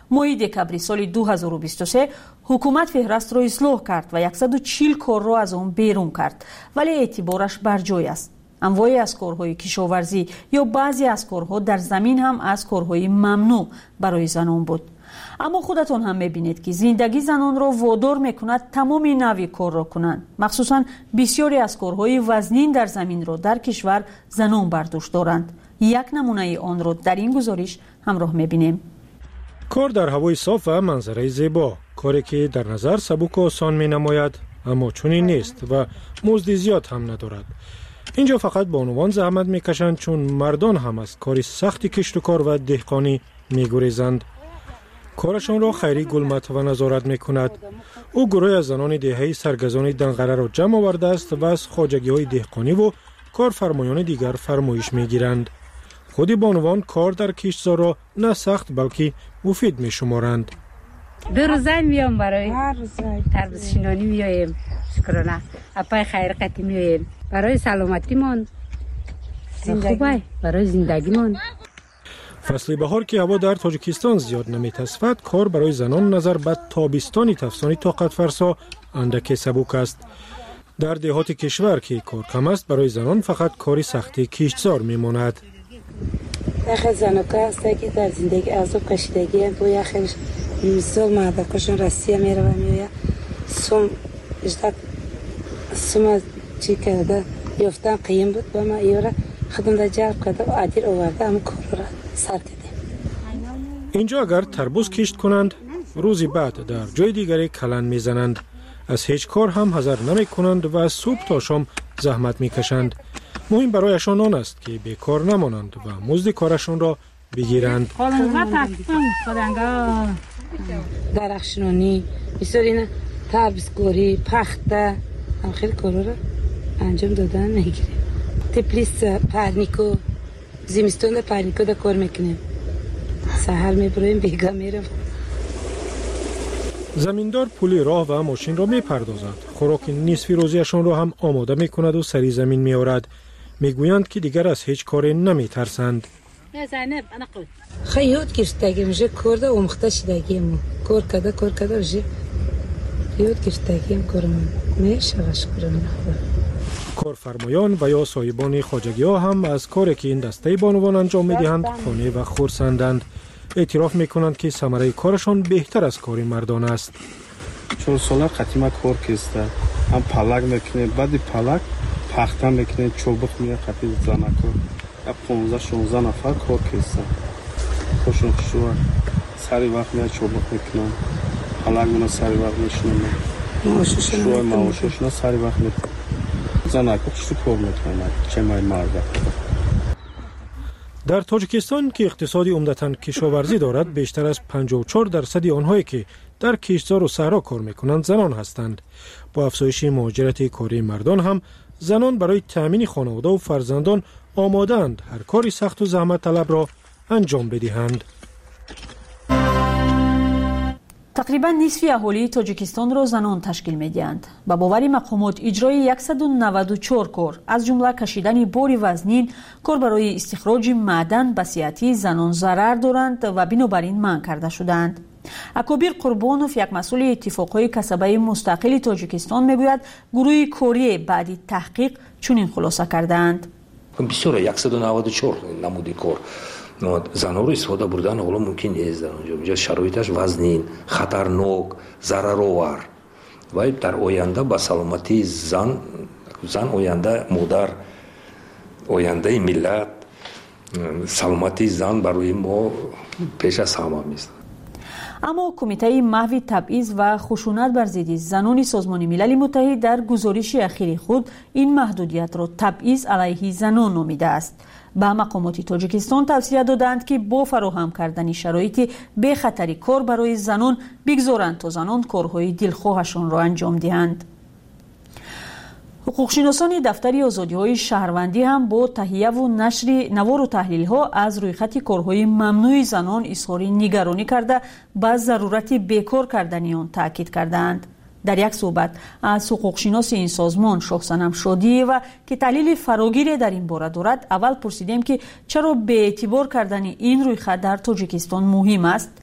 моҳи декабри соли ду ҳазору бисту се ҳукумат феҳрастро ислоҳ кард ва яксаду чил корро аз он берун кард, вале эътибораш бар ҷой аст. анвое аз корҳои кишоварзӣ ё баъзе аз корҳо дар замин ҳам аз корҳои мамнӯъ барои занон буд. аммо худатон ҳам мебинед ки зиндагӣ занонро водор мекунад тамоми нави корро кунанд. махсусан бисёре аз корҳои вазнин дар заминро дар кишвар занон бардошт доранд. як намунаи онро дар ин гузориш ҳамроҳ мебинем. кор дар ҳавои соф ва манзараи зебо, коре ки дар назар сабуку осон менамояд, аммо чунин нест ва музди зиёд ҳам надорад. инҷо фақат бонувон заҳмат мекашанд, чун мардон ҳам аз кори сахти киштукор ва деҳқонӣ мегурезанд. корашонро хайри гулматова назорат мекунад. ӯ гурӯҳи аз занони деҳаи саргазони данғараро ҷамъ овардааст ва аз хоҷагиҳои деҳқониву корфармоёни дигар фармоиш мегиранд. худи бонувон кор дар киштзорро на сахт балки муфид мешуморанд. ду рӯза миём барои тарбузшинонӣ миёем, шукрона апай хайрқатӣ миёем барои саломатимон, хубай барои зиндагимон. фасли баҳор ки ҳаво дар тоҷикистон зиёд наметасфад, кор барои занон назар ба тобистони тафсони тоқатфарсо андаке сабук аст. дар деҳоти кишвар ки кор кам аст, барои занон фақат кори сахти киштзор мемонад. яхе занока аста ки дар зиндагӣ азоб кашидагиам, бо яхе мисол маҳдакашон Россия мерава меоя сум иждак сума чӣ карда ёфтан қиён буд, ба ман ёра худамда ҷалб карда адир оварда ҳам корро сар кардем. инҷо агар тарбуз кишт кунанд, рӯзи баъд дар ҷои дигаре калан мезананд. аз ҳеҷ кор ҳам ҳазар намекунанд ва аз субҳ то шом заҳмат мекашанд. муҳим барояшон он аст ки бекор намонанд ва музди корашонро бигиранд. дарахшинонӣ, мисол ин тарбузкорӣ, пахта, ҳам хеле корҳоро анҷом додан мегирем. теплица, парнико, зимистонда парникода кор мекунем. саҳар мебироем, бега меравем. заминдор пули роҳ ва мошинро мепардозад. хӯроки нисфи рӯзияшонро ҳам омода мекунаду сари замин меорад. мегӯянд ки дигар аз ҳеҷ коре наметарсанд. хай ёд гирифтагим, уже корда омӯхта шидагим, кор када кор када уже ёд гирифтагим, корм мешава, шукрона. корфармоён ва ё соҳибони хоҷагиҳо ҳам аз коре ки ин дастаи бонувон анҷом медиҳанд қонеъ ва хурсанданд. эътироф мекунанд ки самараи корашон беҳтар аз кори мардон аст. чорсола қатима кор кеста, ҳам палак мекунем, баъди палак пахта мекунем, чобуқ мия қати занако я понздаҳ шонздаҳ нафар кор кеста. хушон хушуа сари вақт мия чобуқ мекунам, палак муна сари вақт мешунам, шуа маошошна сари вақт мекунам. занако чӣ кор мекунам, чемай марда. дар тоҷикистон ки иқтисоди умдатан кишоварзӣ дорад, бештар аз панҷоҳу чор дарсади онҳое ки дар киштзору саҳро кор мекунанд занон ҳастанд. бо афзоиши муҳоҷирати кории мардон ҳам занон барои таъмини хонаводаву фарзандон омодаанд ҳар кори сахту заҳматталабро анҷом бидиҳанд. тақрибан нисфи аҳолии тоҷикистонро занон ташкил медиҳанд. ба бовари мақомот иҷрои яксаду наваду чор кор, аз ҷумла кашидани бори вазнин, кор барои истихроҷи маъдан ба сиҳати занон зарар доранд ва бинобар ин манъ карда шудаанд. акобир қурбонов, як масъули иттифоқҳои касабаи мустақили тоҷикистон, мегӯяд гурӯҳи корие баъди таҳқиқ чунин хулоса кардаанд. бисёр яксаду наваду чор намуди кор занонро истифода бурдан ҳоло мумкин нест. дар онҷо шароиташ вазнин, хатарнок, зараровар ва дар оянда ба саломатии зан зан оянда модар, ояндаи миллат, саломатии зан барои мо пеш аз ҳама аст. аммо кумитаи маҳви табъиз ва хушунат бар зидди занони созмони милали муттаҳид дар гузориши ахири худ ин маҳдудиятро табъиз алайҳи занон номидааст. ба мақомоти тоҷикистон тавсия доданд ки бо фароҳам кардани шароити бехатари кор барои занон бигзоранд то занон корҳои дилхоҳашонро анҷом диҳанд. ҳуқуқшиносони дафтари озодиҳои шаҳрвандӣ ҳам бо таҳияву нашри навору таҳлилҳо аз рӯйхати корҳои мамнӯи занон изҳори нигаронӣ карда ба зарурати бекор кардани он таъкид кардаанд. дар як суҳбат аз ҳуқуқшиноси ин созмон шоҳсанам шодиева ки таҳлили фарогире дар ин бора дорад, аввал пурсидем ки чаро беэътибор кардани ин рӯйхат дар тоҷикистон муҳим аст.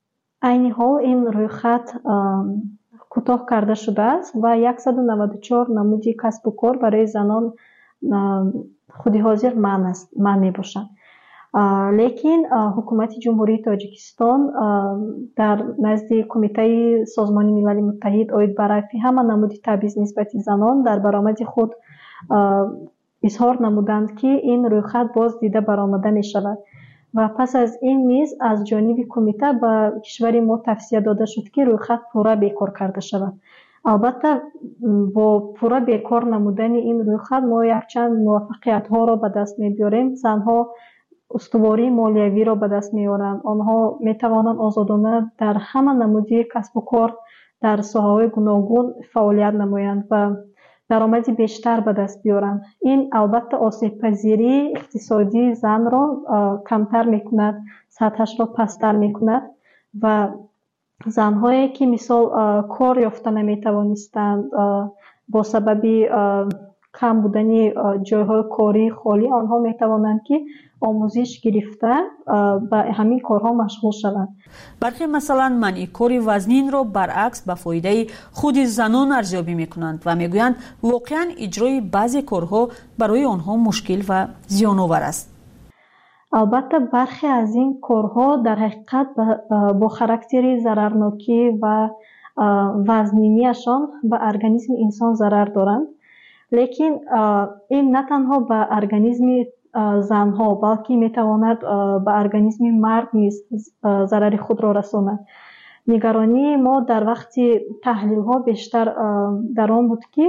айни ҳол ин рӯйхат кӯтоҳ карда шудааст ва яксаду наваду чор намуди касбу кор барои занон худи ҳозир манъ мебошад. лекин ҳукумати ҷумҳурии тоҷикистон дар назди кумитаи созмони милали муттаҳид оид ба рафъи ҳама намуди табъиз нисбати занон дар баромади худ изҳор намуданд, ки ин рӯйхат боз дида баромада мешавад ва пас аз ин низ аз ҷониби кумита ба кишвари мо тавсия дода шуд, ки рӯйхат пурра бекор карда шавад. албатта бо пурра бекор намудани ин рӯйхат мо якчанд муваффақиятҳоро ба даст мебиёрем. Занҳо устувории молиявиро ба даст меоранд. онҳо метавонанд озодона дар ҳама намуди касбу кор дар соҳаҳои гуногун фаъолият намоянд ва даромади бештар ба даст биёранд. ин албатта осебпазирии иқтисодии занро камтар мекунад, сатҳашро пасттар мекунад ва занҳое ки мисол кор ёфта наметавонистанд бо сабаби кам будани ҷойҳои кории холӣ, онҳо метавонанд ки омӯзиш гирифта ба ҳамин корҳо машғул шаванд. бархе масалан манъи кори вазнинро баръакс ба фоидаи худи занон арзёбӣ мекунанд ва мегӯянд воқеан иҷрои баъзе корҳо барои онҳо мушкил ва зиёновар аст. албатта бархе аз ин корҳо дар ҳақиқат бо характери зарарнокӣ ва вазнинияшон ба организми инсон зарар доранд. лекин ин на танҳо ба организми занҳо, балки метавонад ба организми мард низ зарари худро расонад. нигаронии мо дар вақти таҳлилҳо бештар дар он буд, ки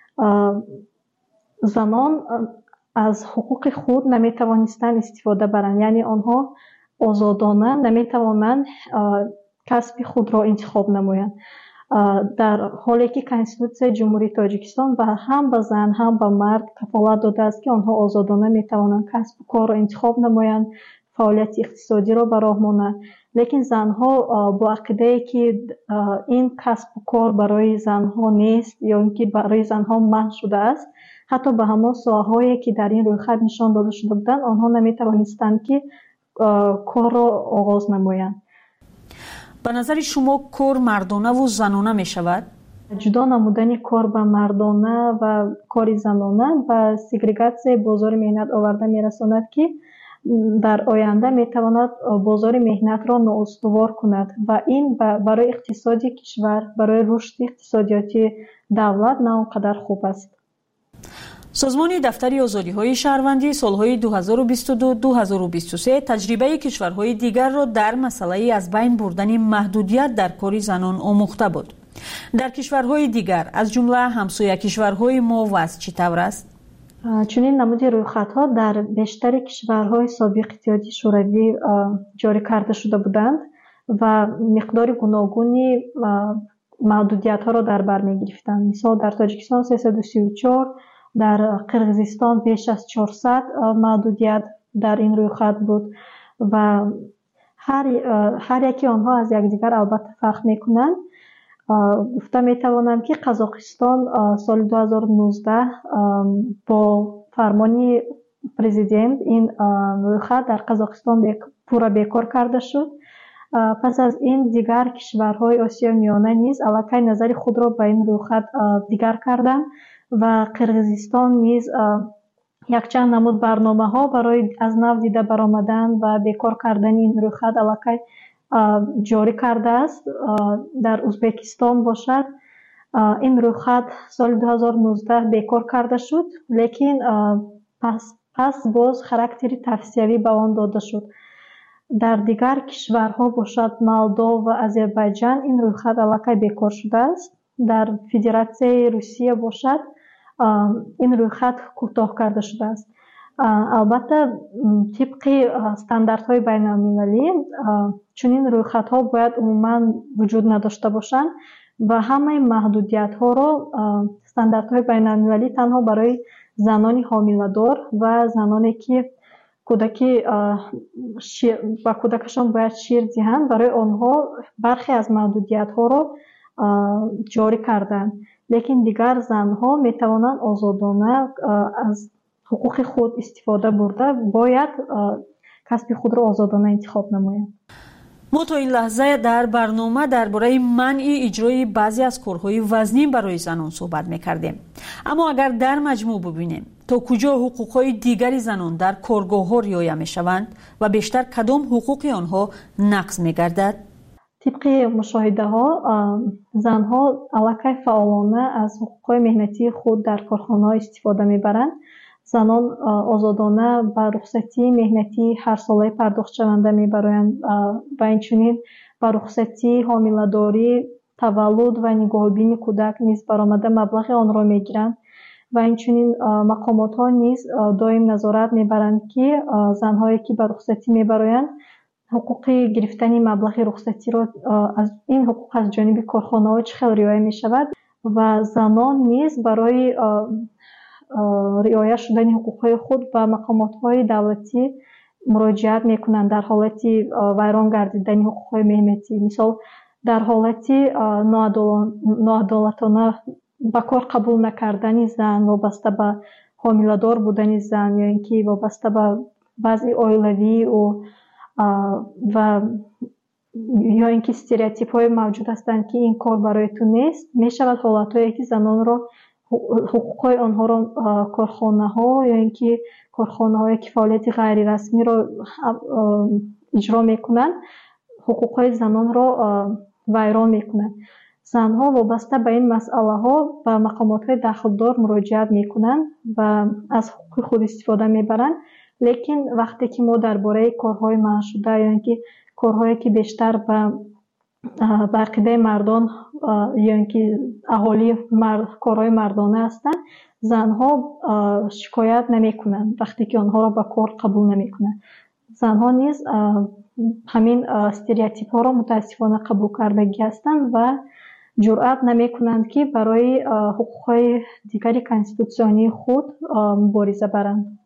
занон аз ҳуқуқи худ наметавонистанд истифода баранд, яъне онҳо озодона наметавонанд касби худро интихоб намоянд. дар ҳоле ки Конститутсияи Ҷумҳурии Тоҷикистон ба ҳам ба зан, ҳам ба мард кафолат додааст, ки онҳо озодона метавонанд касбу корро интихоб намоянд, фаъолияти иқтисодиро ба роҳ монанд. лекин занҳо бо ақидае ки ин касбу кор барои занҳо нест ё ин ки барои занҳо манъ шудааст, ҳатто ба ҳамон соҳаҳое ки дар ин рӯйхат нишон дода шуда буданд, онҳо наметавонистанд ки корро оғоз намоянд. ба назари шумо кор мардонаву занона мешавад? ҷудо намудани кор ба мардона ва кори занона ба сегрегатсияи бозори меҳнат оварда мерасонад, ки дар оянда метавонад бозори меҳнатро ноустувор кунад ва ин барои иқтисоди кишвар, барои рушди иқтисодиёти давлат на он қадар хуб аст. созмони дафтари озодиҳои шаҳрвандӣ солҳои дуҳазору бисту ду - дуҳазору бисту се таҷрибаи кишварҳои дигарро дар масъалаи аз байн бурдани маҳдудият дар кори занон омӯхта буд. дар кишварҳои дигар аз ҷумла ҳамсоя кишварҳои мо вазъ чӣ тавр аст? чунин намуди рӯйхатҳо дар бештари кишварҳои собиқи иттиҳоди шӯравӣ ҷорӣ карда шуда буданд ва миқдори гуногуни маҳдудиятҳоро дар бар мегирифтанд. мисол дар Тоҷикистон сесаду сию чор, дар Қирғизистон беш аз чорсад маҳдудият дар ин рӯйхат буд ва ҳар яки онҳо аз якдигар албатта фарқ мекунанд. гуфта метавонам, ки Қазоқистон соли дуҳазору нуздаҳ бо фармони президент ин рӯйхат дар Қазоқистон пурра бекор карда шуд. пас аз ин дигар кишварҳои Осиёи Миёна низ аллакай назари худро ба ин рӯйхат дигар карданд ва Қирғизистон низ якчанд намуд барномаҳо барои аз нав дида баромадан ва бекор кардани ин рӯйхат аллакай ҷорӣ кардааст. дар Узбекистон бошад, ин рӯйхат соли дуҳазору нуздаҳ бекор карда шуд, лекин пас пас боз характери тавсиявӣ ба он дода шуд. дар дигар кишварҳо бошад, Молдов ва Озарбойҷан, ин рӯйхат аллакай бекор шудааст. дар Федератсияи Русия бошад, ин рӯйхат кӯтоҳ карда шудааст. албатта тибқи стандартҳои байналмилалӣ чунин рӯйхатҳо бояд умуман вуҷуд надошта бошанд ва ҳамаи маҳдудиятҳоро стандартҳои байналмилалӣ танҳо барои занони ҳомиладор ва заноне ки кӯдаки ба кӯдакашон бояд шир диҳанд, барои онҳо бархе аз маҳдудиятҳоро ҷорӣ карданд. лекин дигар занҳо метавонанд озодона аз ҳуқуқи худ истифода бурда бояд касби худро озодона интихоб намоянд. ما تا این لحظه در برنامه درباره منع اجرای بعضی از کارهای وزنی برای زنان صحبت می‌کردیم. اما اگر در مجموع ببینیم تا کجا حقوق‌های دیگری زنان در کارگاه‌ها رعایت می‌شوند و بیشتر کدام حقوق آنها نقض می‌گردد؟ طبق مشاهده‌ها زنها علاقه فعالانه از حقوق مهنتی خود در کارخانه‌ها استفاده می‌برند. زنان آزادانه به رخصتی مهنتی هر ساله پرداخت شونده می‌برند و اینچنین به رخصتی حامله‌داری، تولد و نگاهبینی کودک نیز برآمده مبلغ آن را می‌گیرند و اینچنین مقامات‌ها نیز دائم نظارت می‌برند که زن‌هایی که به رخصتی می‌برند حقوق گرفتن مبلغ رخصتی را از این حقوق از جانب کارخانه‌ها چه خیلی رعایت می‌شود و زنان نیز برای رعایت شدن حقوق‌های خود به مقامات‌های دولتی مراجعت می‌کنند در حالت ویران گردیدن حقوق‌های مهنتی. مثال در حالت ناعدالتانه به کار قبول نکردن زن وابسته به حامله‌دار بودن زن یا اینکه وابسته به بعضی اویلوی و و یا اینکه استریوتیپ‌های موجود هستند که این کار برای تو نیست، می‌شود حالت‌هایی که زنان را حقوق‌های آنها را کارخانه‌ها یا اینکه کارخانه‌های که فعالیت غیر رسمی را اجرا می‌کنند حقوق‌های زنان را ویران می‌کنند. زنها وابسته به این مسئله‌ها به مقامات‌های دخلدار مراجعت می‌کنند و از حقوق خود استفاده می‌برند. لیکن وقتی که ما درباره کارهای منع شده یا اینکه کارهایی که بیشتر به به عقیده مردان یا اینکه اهالی مرد کارهای مردانه هستند، زنها شکایت نمی‌کنند وقتی که آنها را به کار قبول نمی‌کنند. زنها نیز همین استریوتیپ‌ها را متاسفانه قبول کردگی هستند و جرأت نمی‌کنند که برای حقوق‌های دیگری کانستیتوسیونی خود مبارزه برند.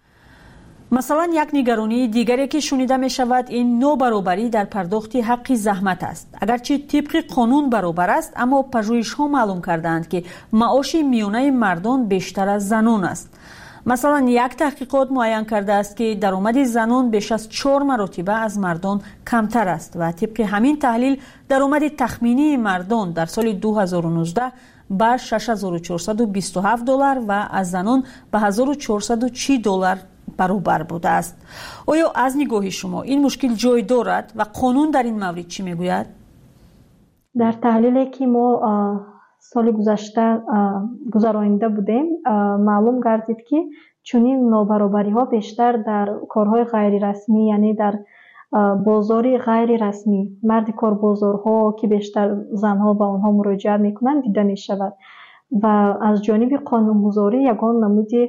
مثلا یک نگرانی دیگری که شنیده می شود این نابرابری در پرداخت حق زحمت است. اگرچه طبق قانون برابر است، اما پژوهش‌ها معلوم کردند که معاش میانه مردان بیشتر از زنان است. مثلا یک تحقیقات معین کرده است که درآمد زنان بیش از چهار مرتبه از مردان کمتر است و طبق همین تحلیل درآمد تخمینی مردان در سال دو هزار و نوزده به شش هزار و چهارصد و بیست و هفت دلار و از زنان به هزار و چهارصد و چهل دلار برابر بوده است. آیا از نگاه شما این مشکل جای دارد و قانون در این مورد چی میگوید؟ در تحلیلی که ما سال گذشته گذرانیده بودیم معلوم گردید که چنین نابرابری ها بیشتر در کارهای غیر رسمی، یعنی در بازار غیر رسمی، مرد کار بازارها که بیشتر زنها به آنها مراجعت میکنند دیده می شود و از جانب قانونگذاری یگان نمودی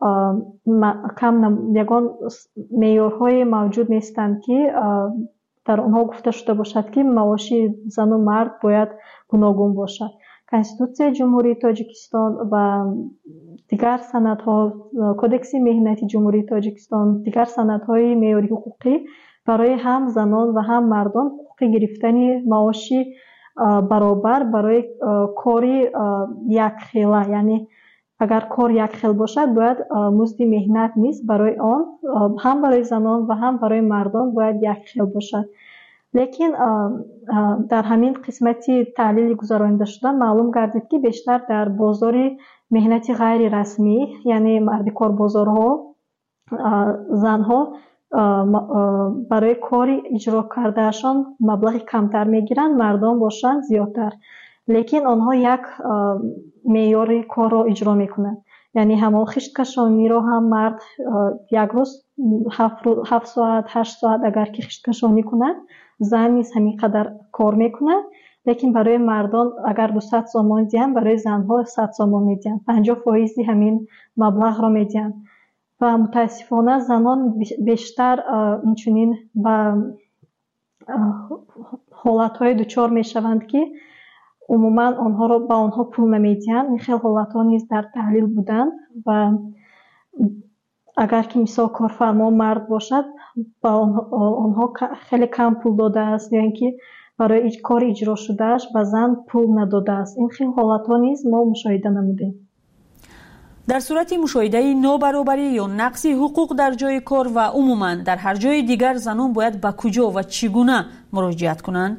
کم یگان معیارهای موجود نیستند که در آنها گفته شده باشد که معاش زن و مرد باید گوناگون باشد. کنستیتوسیون جمهوری تاجیکستان و دیگر سندها، کدکس مهنتی جمهوری تاجیکستان، دیگر سندهای معیاری حقوقی برای هم زنان و هم مردان حقوق گرفتن معاش برابر برای کاری یک خیله، یعنی اگر کار یک خیل باشد باید مزد مهنت نیست برای آن هم برای زنان و هم برای مردان باید یک خیل باشد. لیکن در همین قسمتی تحلیل گذرانیده شده معلوم گردید که بیشتر در بازار مهنتی غیر رسمی، یعنی مرد کار بازارها، زنها برای کاری اجرا کردهشان مبلغ کمتر میگیرند، مردان باشند زیادتر، لیکن آنها یک معیار کار را اجرا میکنند. یعنی همون خشت کشانی را هم مرد یک روز هفت ساعت هشت ساعت اگر که خشت کشانی کنند، زن نیز همین قدر کار میکنند، لیکن برای مردان اگر دویست سومان دهند برای زنها صد سومان میدهند، پنجاه فایزی همین مبلغ را میدهند و متاسفانه زنان بیشتر اینچنین به حالتهای دچار میشوند که عموما آنها را به آنها پول نمیدهند. این خیلی حالتها نیز در تحلیل بودند و اگر که مثال کارفرما مرد باشد با آنها خیلی کم پول داده است یا اینکه برای کار اجرا شدهش به زن پول نداده است. این خیلی حالتها نیز ما مشاهده نمودیم. در صورت مشاهده نابرابری یا نقص حقوق در جای کار و عموما در هر جای دیگر زنان باید به کجا و چگونه مراجعت کنند؟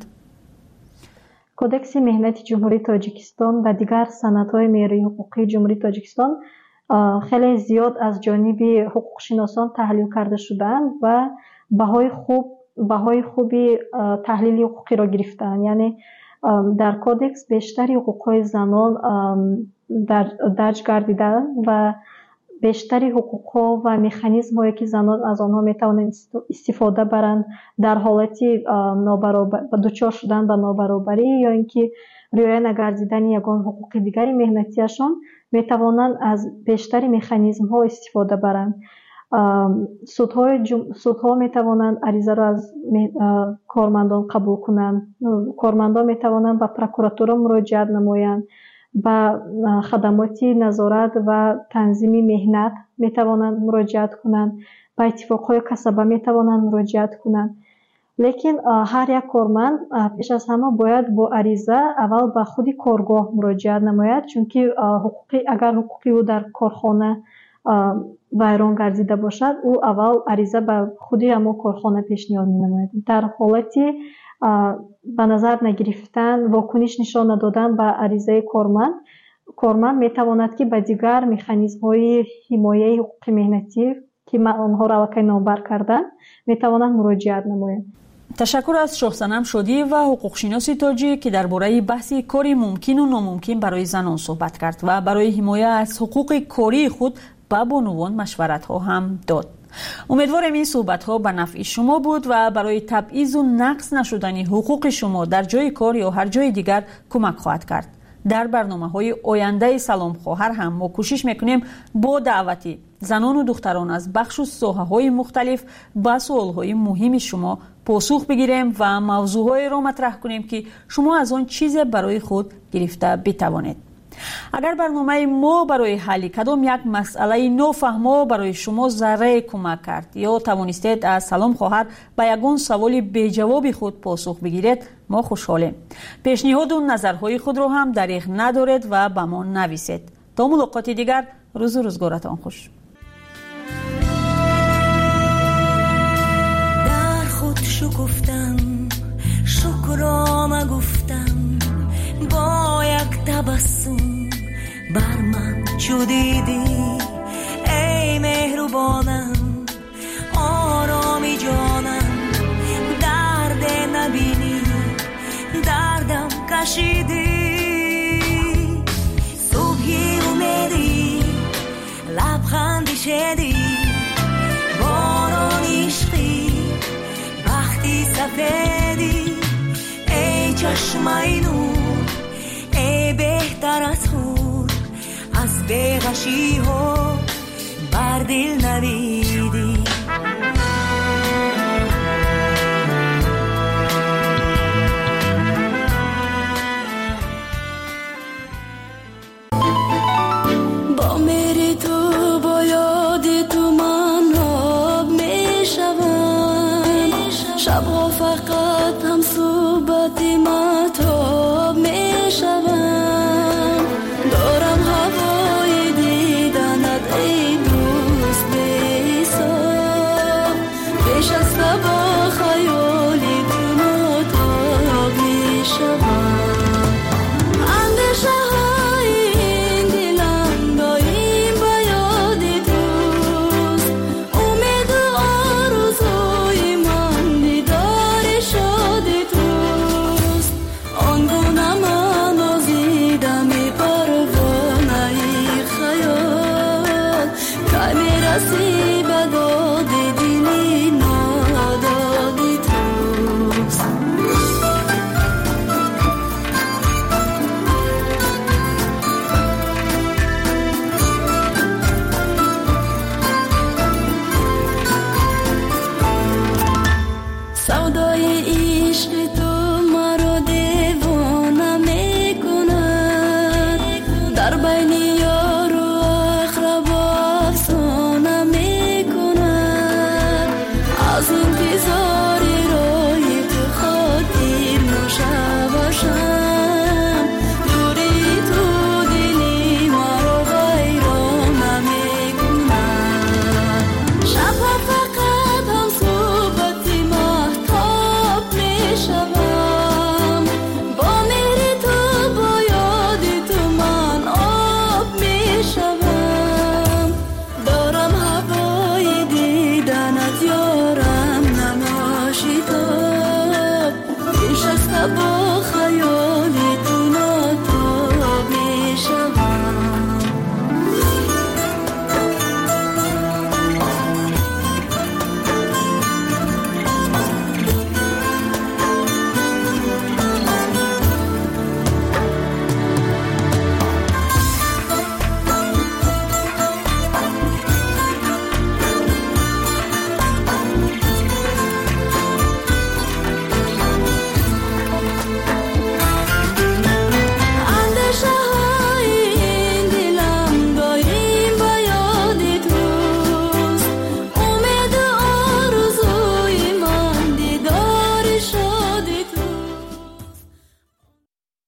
کودکس مهنتی جمهوری تاجیکستان و دیگر سندهای معیاری حقوقی جمهوری تاجیکستان خیلی زیاد از جانب حقوق شناسان تحلیل کرده شدند و بهای خوب بهای خوبی تحلیل حقوقی را گرفتند. یعنی در کودکس بیشتری حقوق‌های زنان در درج گردیده و بیشتری حقوق‌ها و مکانیزم‌هایی که زنان از آنها می‌توانند استفاده برند در حالتی نابرابر دچار شدن به نابرابری یا اینکه رعایت نگردیدن یگان حقوق دیگری مهنتیشان می‌توانند از بیشتری مکانیزم‌ها استفاده برند. سودهای جم... سودها می‌توانند عریضه را از کارمندان قبول کنند. کارمندان می‌توانند به پروکراتور مراجعت نمایند. با خدمات نظارت و تنظیم مهنت می‌توانند مراجعت کنند. با اتفاقهای کسبه می‌توانند مراجعت کنند. لیکن هر یک کارمند پیش از همه باید با عریضه اول به خود کارگاه مراجعت نماید، چون که حقوقی اگر حقوقی او در کارخانه ویران گردیده باشد او اول عریضه به خود همون کارخانه پیشنهاد می‌نماید. در حالتی به نظر نگرفتن واکنش نشان ندادن به عریضه کارمند کارمند می‌تواند که به دیگر مکانیزم‌های حمایت حقوق مهنتی که آنها را الکی نامبر کردن می‌توانند مراجعت نمایند. تشکر از شاهصنم شادی و حقوق شناسی تاجیک که درباره بحث کاری ممکن و ناممکن برای زنان صحبت کرد و برای حمایت از حقوق کاری خود به بانوان مشورت‌ها هم داد. امیدوارم این صحبت‌ها به نفع شما بود و برای تبعیض و نقص نشدن حقوق شما در جای کار یا هر جای دیگر کمک خواهد کرد. در برنامه‌های آینده سلام خواهر هم ما کوشش می‌کنیم با دعوتی زنان و دختران از بخش و ساحه‌های مختلف به سوال‌های مهم شما پاسخ بگیریم و موضوع‌هایی را مطرح کنیم که شما از آن چیز برای خود گرفته بتوانید. اگر برنامه ما برای حل کدام یک مسئله نافهمه برای شما ذره کمک کرد یا توانستید از سلام خواهر به یگان سوال بی جواب خود پاسخ بگیرید ما خوشحالیم. پیشنهاد و نظرهای خود را هم دریغ ندارید و به ما نویسید. تا ملاقات دیگر روز و روزگارتان خوش. در خود شکفتم شکرانه گفتم با یک تبسم بر من چو دیدی ای مهربانم آرامی جانم درد نبینی دردم کشیدی صبحی امیدی لبخندی شدی باران عشقی وقتی سفیدی ای چشمای نور ای بهتر از خود از بیغشی ها بر دل نوی